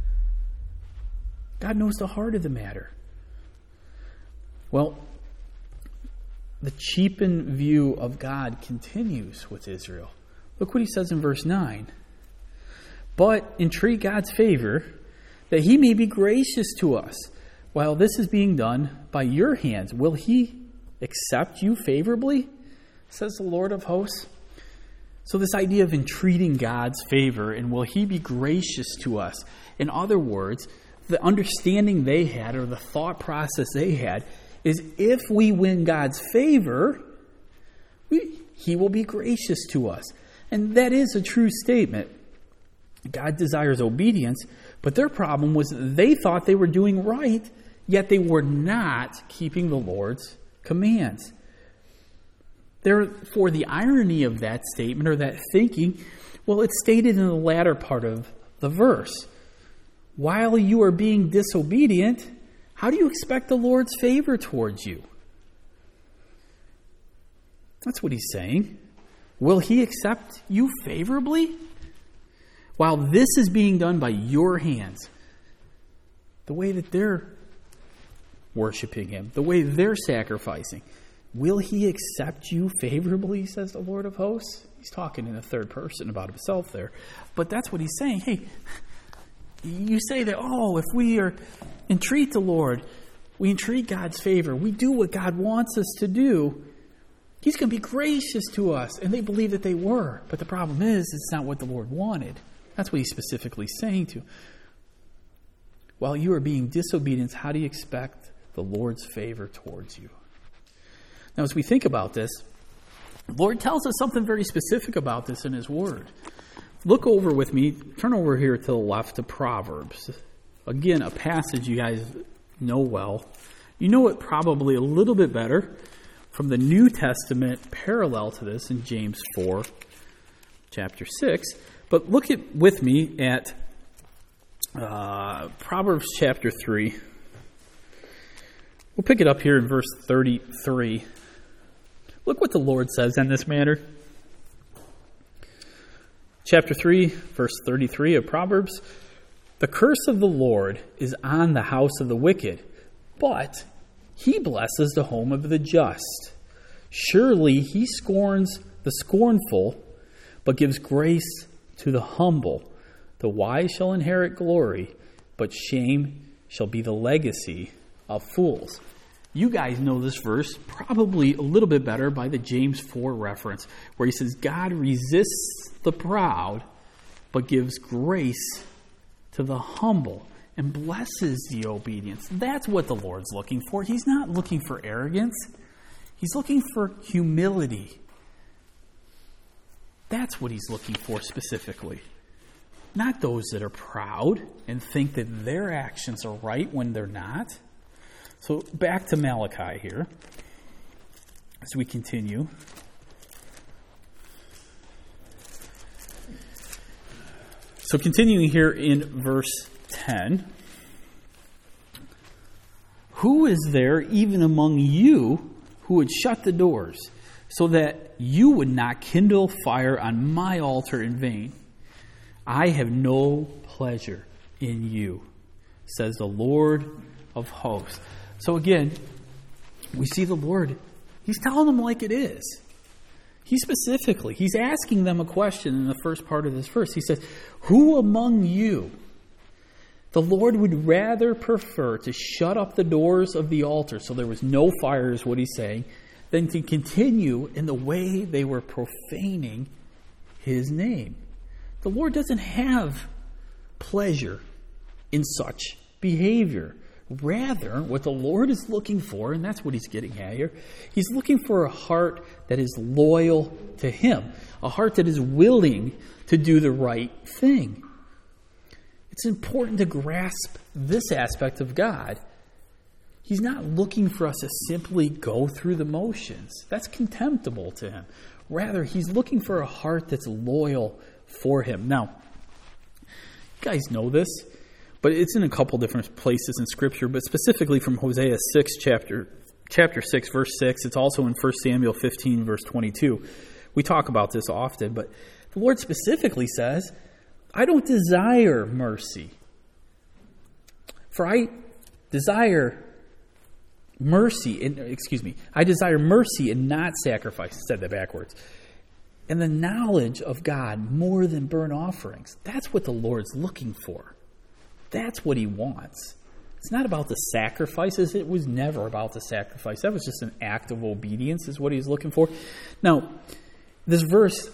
God knows the heart of the matter. Well, the cheapened view of God continues with Israel. Look what He says in verse 9. But entreat God's favor, that He may be gracious to us, while this is being done by your hands. Will He accept you favorably? Says the Lord of hosts. So this idea of entreating God's favor, and will He be gracious to us? In other words, the understanding they had, or the thought process they had, is if we win God's favor, He will be gracious to us. And that is a true statement. God desires obedience, but their problem was they thought they were doing right, yet they were not keeping the Lord's commands. Therefore, the irony of that statement, or that thinking, well, it's stated in the latter part of the verse. While you are being disobedient, how do you expect the Lord's favor towards you? That's what He's saying. Will he accept you favorably? While this is being done by your hands, the way that they're worshiping him, the way they're sacrificing, will he accept you favorably, says the Lord of hosts? He's talking in the third person about himself there. But that's what he's saying. Hey, you say that, if we entreat the Lord, we entreat God's favor, we do what God wants us to do, he's going to be gracious to us. And they believe that they were. But the problem is, it's not what the Lord wanted. That's what he's specifically saying to. While you are being disobedient, how do you expect the Lord's favor towards you? Now, as we think about this, the Lord tells us something very specific about this in his word. Look over with me, turn over here to the left to Proverbs. Again, a passage you guys know well. You know it probably a little bit better from the New Testament parallel to this in James 4, chapter 6. But look with me at Proverbs chapter 3. We'll pick it up here in verse 33. Look what the Lord says in this matter. Chapter 3, verse 33 of Proverbs. The curse of the Lord is on the house of the wicked, but he blesses the home of the just. Surely he scorns the scornful, but gives grace to the humble. The wise shall inherit glory, but shame shall be the legacy of fools. You guys know this verse probably a little bit better by the James 4 reference, where he says, God resists the proud, but gives grace to the humble and blesses the obedience. That's what the Lord's looking for. He's not looking for arrogance. He's looking for humility. That's what he's looking for specifically. Not those that are proud and think that their actions are right when they're not. So back to Malachi here as we continue. So continuing here in verse 10. Who is there even among you who would shut the doors so that you would not kindle fire on my altar in vain? I have no pleasure in you, says the Lord of hosts. So again, we see the Lord, he's telling them like it is. He's asking them a question in the first part of this verse. He says, who among you the Lord would rather prefer to shut up the doors of the altar so there was no fire, is what he's saying, than to continue in the way they were profaning his name? The Lord doesn't have pleasure in such behavior. Rather, what the Lord is looking for, and that's what he's getting at here, he's looking for a heart that is loyal to him, a heart that is willing to do the right thing. It's important to grasp this aspect of God. He's not looking for us to simply go through the motions. That's contemptible to him. Rather, he's looking for a heart that's loyal for him. Now, you guys know this, but it's in a couple different places in Scripture, but specifically from Hosea 6, chapter 6, verse 6. It's also in 1 Samuel 15, verse 22. We talk about this often, but the Lord specifically says, I don't desire mercy, for I desire mercy, I desire mercy and not sacrifice. I said that backwards. And the knowledge of God more than burnt offerings. That's what the Lord's looking for. That's what he wants. It's not about the sacrifices. It was never about the sacrifice. That was just an act of obedience is what he's looking for. Now, this verse,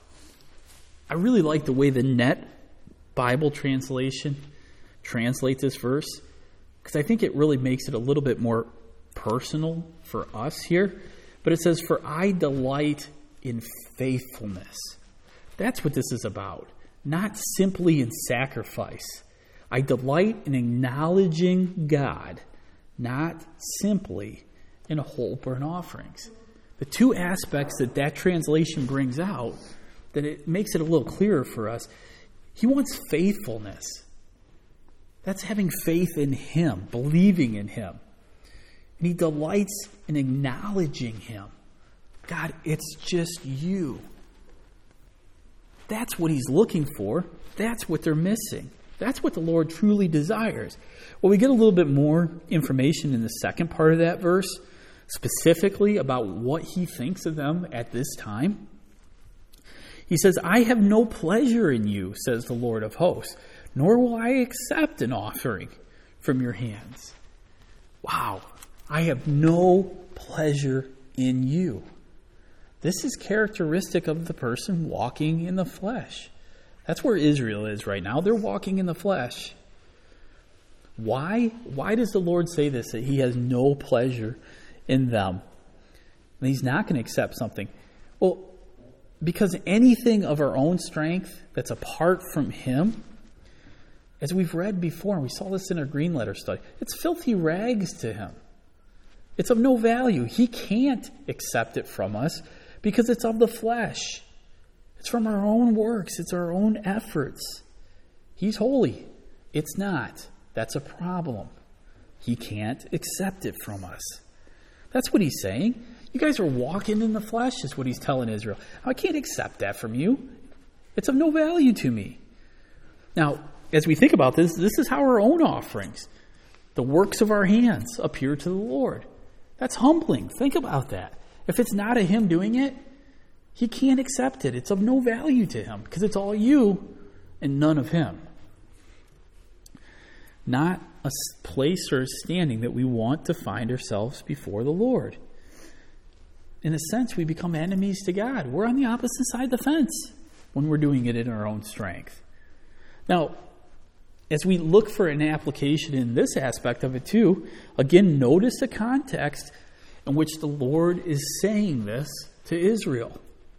I really like the way the Net Bible translation translates this verse, because I think it really makes it a little bit more personal for us here. But it says, for I delight in faithfulness. That's what this is about. Not simply in sacrifice. I delight in acknowledging God, not simply in whole burnt offerings. The two aspects that translation brings out, that it makes it a little clearer for us. He wants faithfulness. That's having faith in him, believing in him. And he delights in acknowledging him. God, it's just you. That's what he's looking for. That's what they're missing. That's what the Lord truly desires. Well, we get a little bit more information in the second part of that verse, specifically about what he thinks of them at this time. He says, I have no pleasure in you, says the Lord of hosts, nor will I accept an offering from your hands. Wow, I have no pleasure in you. This is characteristic of the person walking in the flesh. That's where Israel is right now. They're walking in the flesh. Why? Why does the Lord say this, that he has no pleasure in them? And he's not going to accept something. Well, because anything of our own strength that's apart from him, as we've read before, and we saw this in our green letter study, it's filthy rags to him. It's of no value. He can't accept it from us because it's of the flesh. It's from our own works. It's our own efforts. He's holy. It's not. That's a problem. He can't accept it from us. That's what he's saying. You guys are walking in the flesh, is what he's telling Israel. I can't accept that from you. It's of no value to me. Now, as we think about this, this is how our own offerings, the works of our hands, appear to the Lord. That's humbling. Think about that. If it's not a him doing it, he can't accept it. It's of no value to him because it's all you and none of him. Not a place or a standing that we want to find ourselves before the Lord. In a sense, we become enemies to God. We're on the opposite side of the fence when we're doing it in our own strength. Now, as we look for an application in this aspect of it too, again, notice the context in which the Lord is saying this to Israel.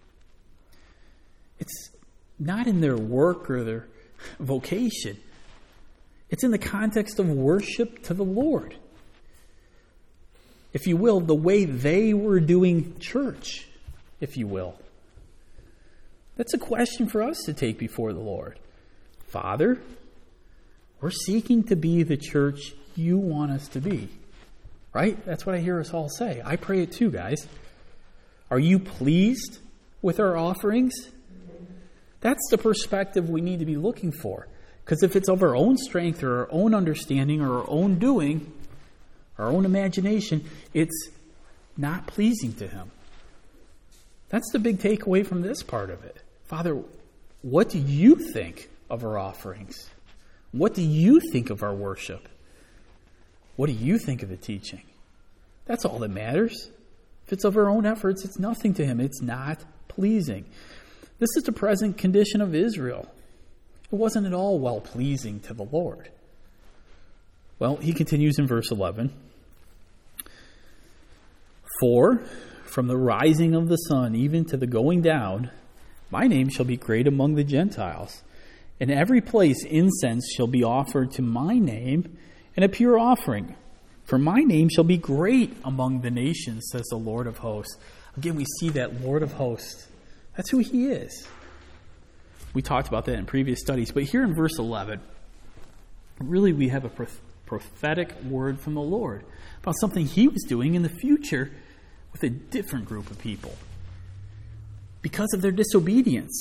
It's not in their work or their vocation. It's in the context of worship to the Lord. If you will, the way they were doing church, if you will. That's a question for us to take before the Lord. Father, we're seeking to be the church you want us to be. Right? That's what I hear us all say. I pray it too, guys. Are you pleased with our offerings? That's the perspective we need to be looking for. Because if it's of our own strength or our own understanding or our own doing, our own imagination, it's not pleasing to him. That's the big takeaway from this part of it. Father, what do you think of our offerings? What do you think of our worship? What do you think of the teaching? That's all that matters. If it's of our own efforts, it's nothing to him. It's not pleasing. This is the present condition of Israel. It wasn't at all well-pleasing to the Lord. Well, he continues in verse 11. For from the rising of the sun even to the going down, my name shall be great among the Gentiles. In every place incense shall be offered to my name, and a pure offering. For my name shall be great among the nations, says the Lord of hosts. Again, we see that Lord of hosts. That's who he is. We talked about that in previous studies. But here in verse 11, really we have a prophetic word from the Lord about something he was doing in the future with a different group of people because of their disobedience.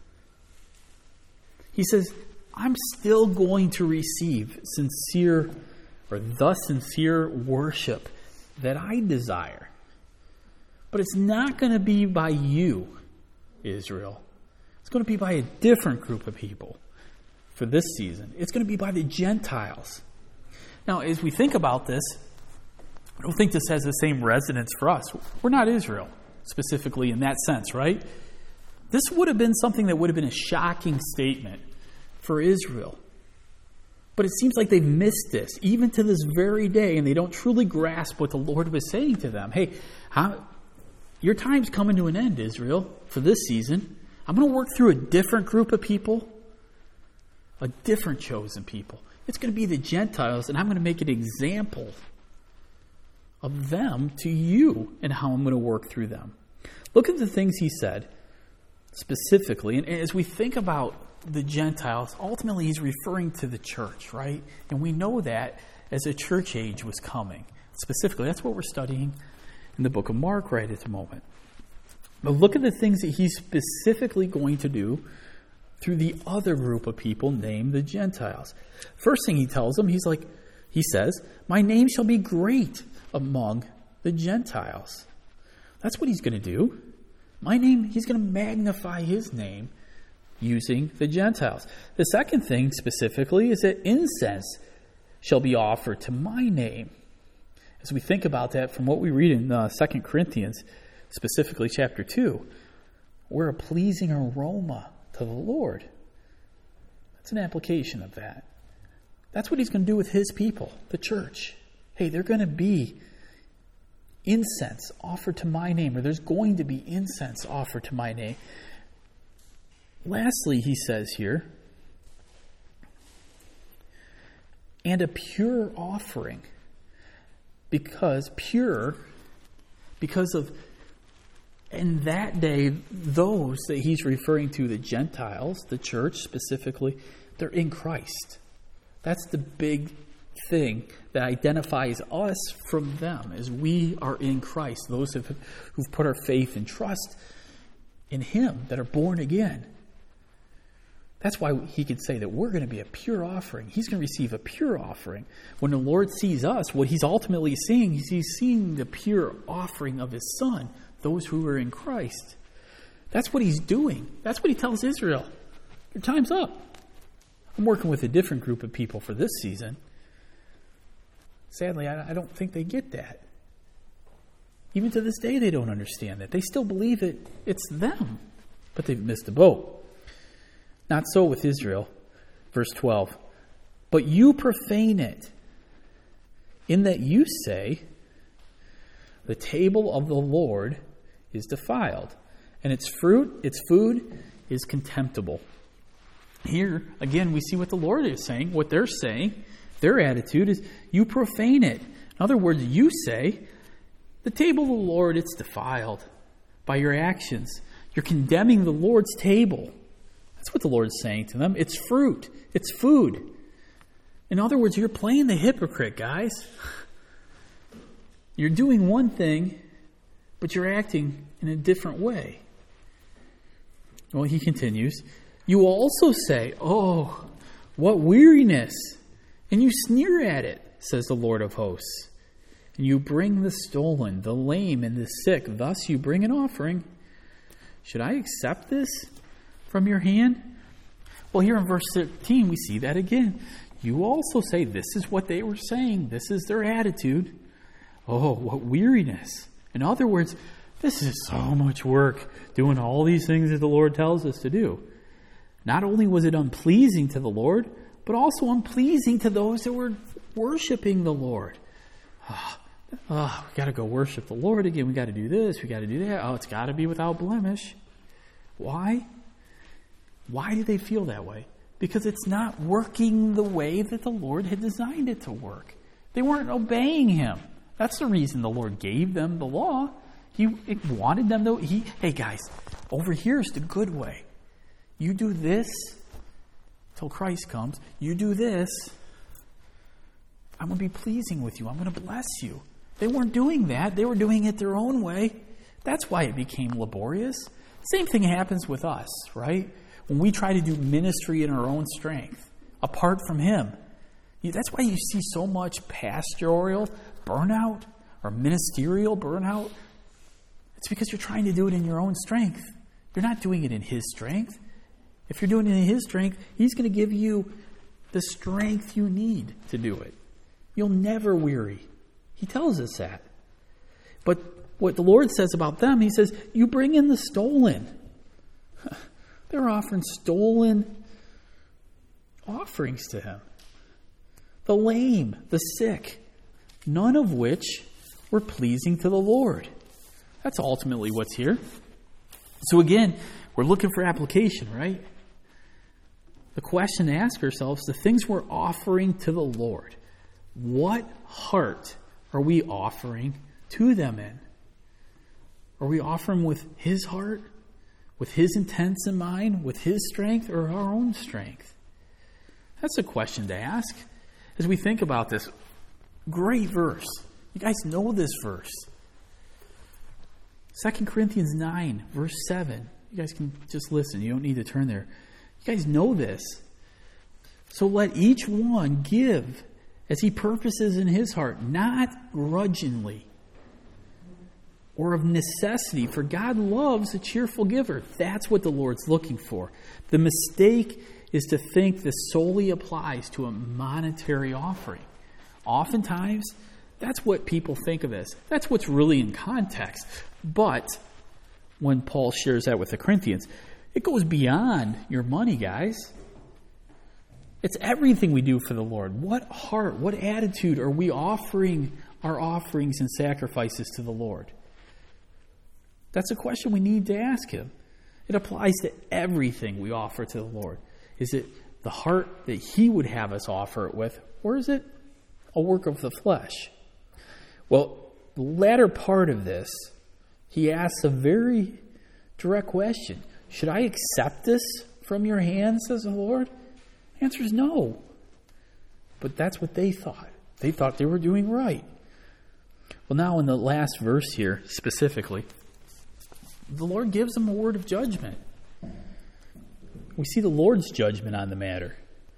He says, I'm still going to receive sincere or the sincere worship that I desire. But it's not going to be by you, Israel. It's going to be by a different group of people for this season. It's going to be by the Gentiles. Now, as we think about this, I don't think this has the same resonance for us. We're not Israel, specifically in that sense, right? This would have been something that would have been a shocking statement for Israel. But it seems like they've missed this, even to this very day, and they don't truly grasp what the Lord was saying to them. Hey, your time's coming to an end, Israel, for this season. I'm going to work through a different group of people, a different chosen people. It's going to be the Gentiles, and I'm going to make an example of them to you and how I'm going to work through them. Look at the things he said specifically. And as we think about the Gentiles, ultimately he's referring to the church, right? And we know that as a church age was coming. Specifically, that's what we're studying in the book of Mark right at the moment. But look at the things that he's specifically going to do through the other group of people named the Gentiles. First thing he tells them, he says, my name shall be great among the Gentiles. That's what he's going to do. He's going to magnify his name using the Gentiles. The second thing specifically is that incense shall be offered to my name. As we think about that from what we read in 2 Corinthians, specifically chapter 2, we're a pleasing aroma to the Lord. That's an application of that. That's what he's going to do with his people, the church. Hey, they're going to be incense offered to my name, or there's going to be incense offered to my name. Lastly, he says here, and a pure offering. Because of, in that day, those that he's referring to, the Gentiles, the church specifically, they're in Christ. That's the big thing that identifies us from them, as we are in Christ. Those who've put our faith and trust in him, that are born again. That's why he could say that we're going to be a pure offering. He's going to receive a pure offering. When the Lord sees us, what he's ultimately seeing is he's seeing the pure offering of his Son, those who are in Christ. That's what he's doing. That's what he tells Israel. Your time's up. I'm working with a different group of people for this season. Sadly, I don't think they get that. Even to this day, they don't understand that. They still believe it's them, but they've missed the boat. Not so with Israel. Verse 12. But you profane it, in that you say, the table of the Lord is defiled, and its food is contemptible. Here, again, we see what the Lord is saying, what they're saying. Their attitude is, you profane it. In other words, you say, the table of the Lord, it's defiled by your actions. You're condemning the Lord's table. That's what the Lord's saying to them. It's fruit. It's food. In other words, you're playing the hypocrite, guys. You're doing one thing, but you're acting in a different way. Well, he continues, you also say, oh, what weariness. And you sneer at it, says the Lord of hosts. And you bring the stolen, the lame, and the sick. Thus you bring an offering. Should I accept this from your hand? Well, here in verse 13, we see that again. You also say, this is what they were saying. This is their attitude. Oh, what weariness. In other words, this is so much work, doing all these things that the Lord tells us to do. Not only was it unpleasing to the Lord, but also unpleasing to those that were worshiping the Lord. We got to go worship the Lord again. We got to do this. We got to do that. Oh, it's got to be without blemish. Why? Why do they feel that way? Because it's not working the way that the Lord had designed it to work. They weren't obeying him. That's the reason the Lord gave them the law. He wanted them to, hey guys, over here's the good way. You do this till Christ comes. You do this. I'm going to be pleasing with you. I'm going to bless you. They weren't doing that. They were doing it their own way. That's why it became laborious. Same thing happens with us, right? When we try to do ministry in our own strength, apart from him. That's why you see so much pastoral burnout or ministerial burnout. It's because you're trying to do it in your own strength. You're not doing it in his strength. If you're doing it in his strength, he's going to give you the strength you need to do it. You'll never weary. He tells us that. But what the Lord says about them, he says, you bring in the stolen. They're offering stolen offerings to him. The lame, the sick, none of which were pleasing to the Lord. That's ultimately what's here. So again, we're looking for application, right? The question to ask ourselves, the things we're offering to the Lord, what heart are we offering to them in? Are we offering with his heart, with his intents in mind, with his strength, or our own strength? That's a question to ask as we think about this. Great verse. You guys know this verse. 2 Corinthians 9, verse 7. You guys can just listen. You don't need to turn there. You guys know this. So let each one give as he purposes in his heart, not grudgingly or of necessity, for God loves a cheerful giver. That's what the Lord's looking for. The mistake is to think this solely applies to a monetary offering. Oftentimes, that's what people think of as. That's what's really in context. But when Paul shares that with the Corinthians, it goes beyond your money, guys. It's everything we do for the Lord. What heart, what attitude are we offering our offerings and sacrifices to the Lord? That's a question we need to ask him. It applies to everything we offer to the Lord. Is it the heart that he would have us offer it with, or is it a work of the flesh? Well, the latter part of this, he asks a very direct question. Should I accept this from your hands, says the Lord? The answer is no. But that's what they thought. They thought they were doing right. Well, now in the last verse here, specifically, the Lord gives them a word of judgment. We see the Lord's judgment on the matter.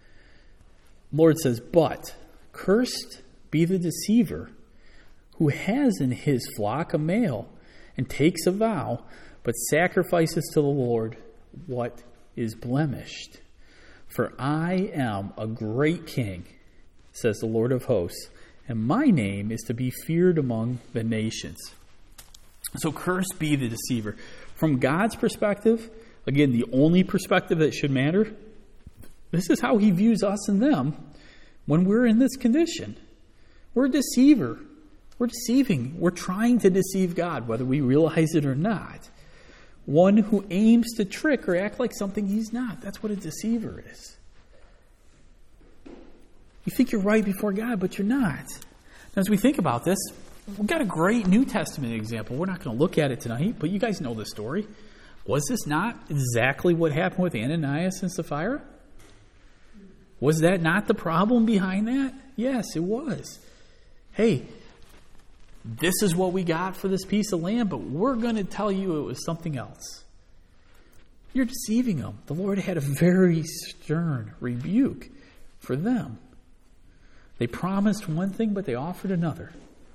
The Lord says, "But cursed be the deceiver who has in his flock a male and takes a vow, but sacrifices to the Lord what is blemished. For I am a great king, says the Lord of hosts, and my name is to be feared among the nations." So cursed be the deceiver. From God's perspective, again, the only perspective that should matter, this is how he views us and them when we're in this condition. We're a deceiver. We're deceiving. We're trying to deceive God, whether we realize it or not. One who aims to trick or act like something he's not. That's what a deceiver is. You think you're right before God, but you're not. Now, as we think about this, we've got a great New Testament example. We're not going to look at it tonight, but you guys know the story. Was this not exactly what happened with Ananias and Sapphira? Was that not the problem behind that? Yes, it was. Hey, this is what we got for this piece of land, but we're going to tell you it was something else. You're deceiving them. The Lord had a very stern rebuke for them. They promised one thing, but they offered another.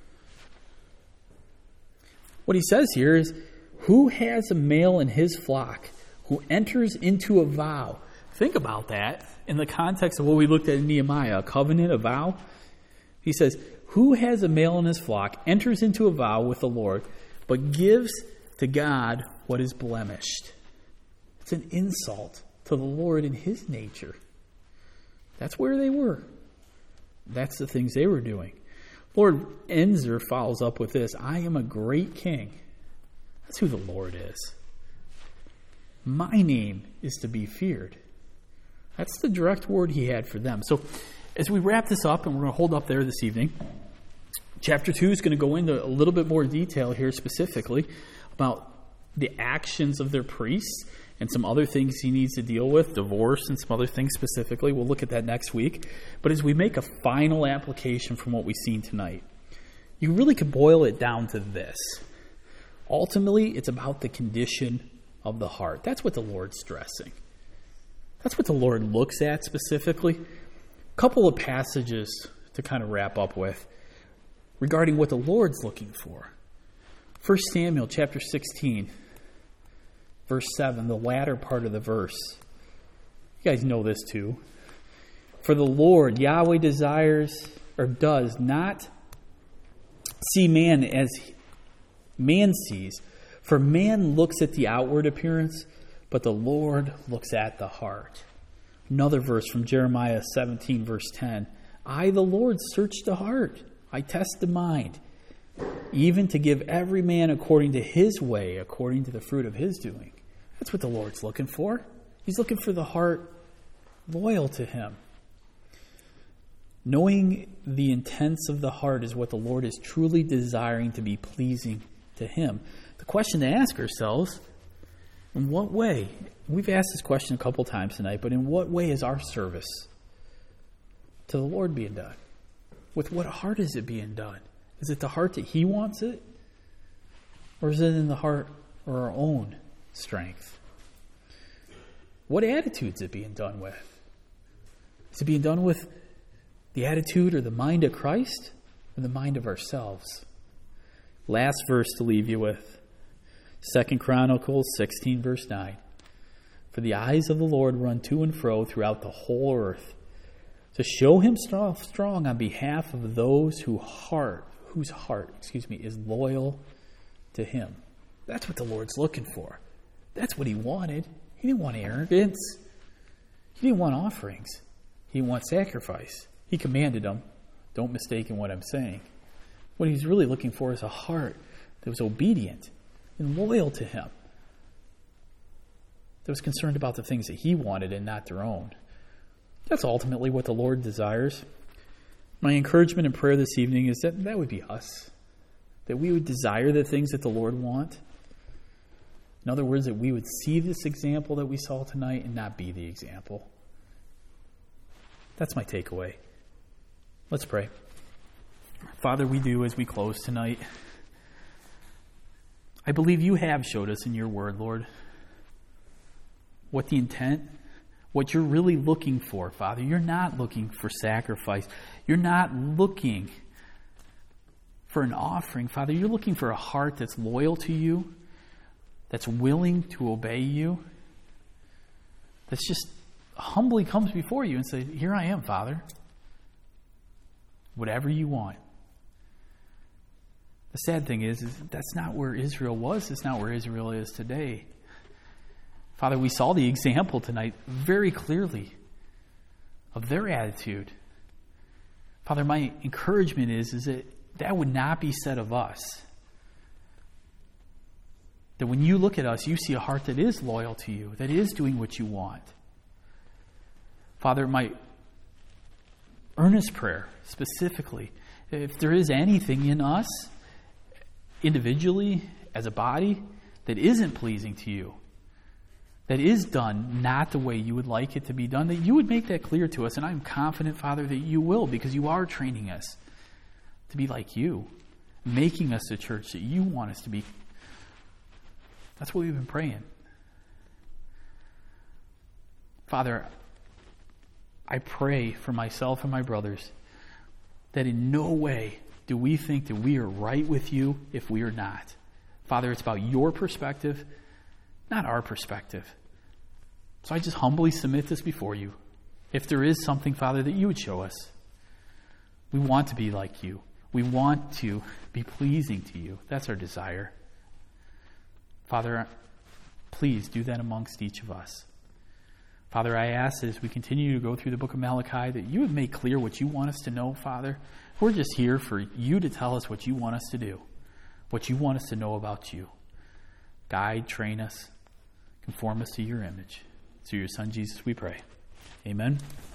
What he says here is, who has a male in his flock who enters into a vow? Think about that in the context of what we looked at in Nehemiah, a covenant, a vow. He says, who has a male in his flock, enters into a vow with the Lord, but gives to God what is blemished? It's an insult to the Lord in his nature. That's where they were. That's the things they were doing. Lord ends or follows up with this, I am a great king. That's who the Lord is. My name is to be feared. That's the direct word he had for them. So as we wrap this up, and we're going to hold up there this evening, chapter 2 is going to go into a little bit more detail here specifically about the actions of their priests and some other things he needs to deal with, divorce and some other things specifically. We'll look at that next week. But as we make a final application from what we've seen tonight, you really could boil it down to this. Ultimately, it's about the condition of the heart. That's what the Lord's stressing. That's what the Lord looks at specifically. A couple of passages to kind of wrap up with regarding what the Lord's looking for. 1 Samuel chapter 16, verse 7, the latter part of the verse. You guys know this too. For the Lord, Yahweh does not see man as man sees. For man looks at the outward appearance, but the Lord looks at the heart. Another verse from Jeremiah 17, verse 10. I, the Lord, search the heart. I test the mind, even to give every man according to his way, according to the fruit of his doing. That's what the Lord's looking for. He's looking for the heart loyal to him. Knowing the intents of the heart is what the Lord is truly desiring to be pleasing to him. The question to ask ourselves, in what way? We've asked this question a couple times tonight, but in what way is our service to the Lord being done? With what heart is it being done? Is it the heart that he wants it? Or is it in the heart or our own strength? What attitude is it being done with? Is it being done with the attitude or the mind of Christ or the mind of ourselves? Last verse to leave you with. 2 Chronicles 16, verse 9. For the eyes of the Lord run to and fro throughout the whole earth, to show himself strong on behalf of those whose heart is loyal to him. That's what the Lord's looking for. That's what he wanted. He didn't want arrogance. He didn't want offerings. He didn't want sacrifice. He commanded them. Don't mistake in what I'm saying. What he's really looking for is a heart that was obedient and loyal to him, that was concerned about the things that he wanted and not their own. That's ultimately what the Lord desires. My encouragement and prayer this evening is that would be us, that we would desire the things that the Lord wants. In other words, that we would see this example that we saw tonight and not be the example. That's my takeaway. Let's pray. Father, we do as we close tonight. I believe you have showed us in your word, Lord, what the intent, what you're really looking for, Father. You're not looking for sacrifice. You're not looking for an offering, Father. You're looking for a heart that's loyal to you, that's willing to obey you, that's just humbly comes before you and says, here I am, Father. Whatever you want. The sad thing is that's not where Israel was. It's not where Israel is today. Father, we saw the example tonight very clearly of their attitude. Father, my encouragement is that would not be said of us. That when you look at us, you see a heart that is loyal to you, that is doing what you want. Father, my earnest prayer specifically, if there is anything in us, individually, as a body, that isn't pleasing to you, that is done not the way you would like it to be done, that you would make that clear to us. And I'm confident, Father, that you will, because you are training us to be like you, making us the church that you want us to be. That's what we've been praying. Father, I pray for myself and my brothers that in no way do we think that we are right with you if we are not. Father, it's about your perspective, not our perspective. So I just humbly submit this before you. If there is something, Father, that you would show us. We want to be like you. We want to be pleasing to you. That's our desire. Father, please do that amongst each of us. Father, I ask as we continue to go through the book of Malachi that you would make clear what you want us to know, Father. We're just here for you to tell us what you want us to do, what you want us to know about you. Guide, train us, conform us to your image. Through your Son, Jesus, we pray. Amen.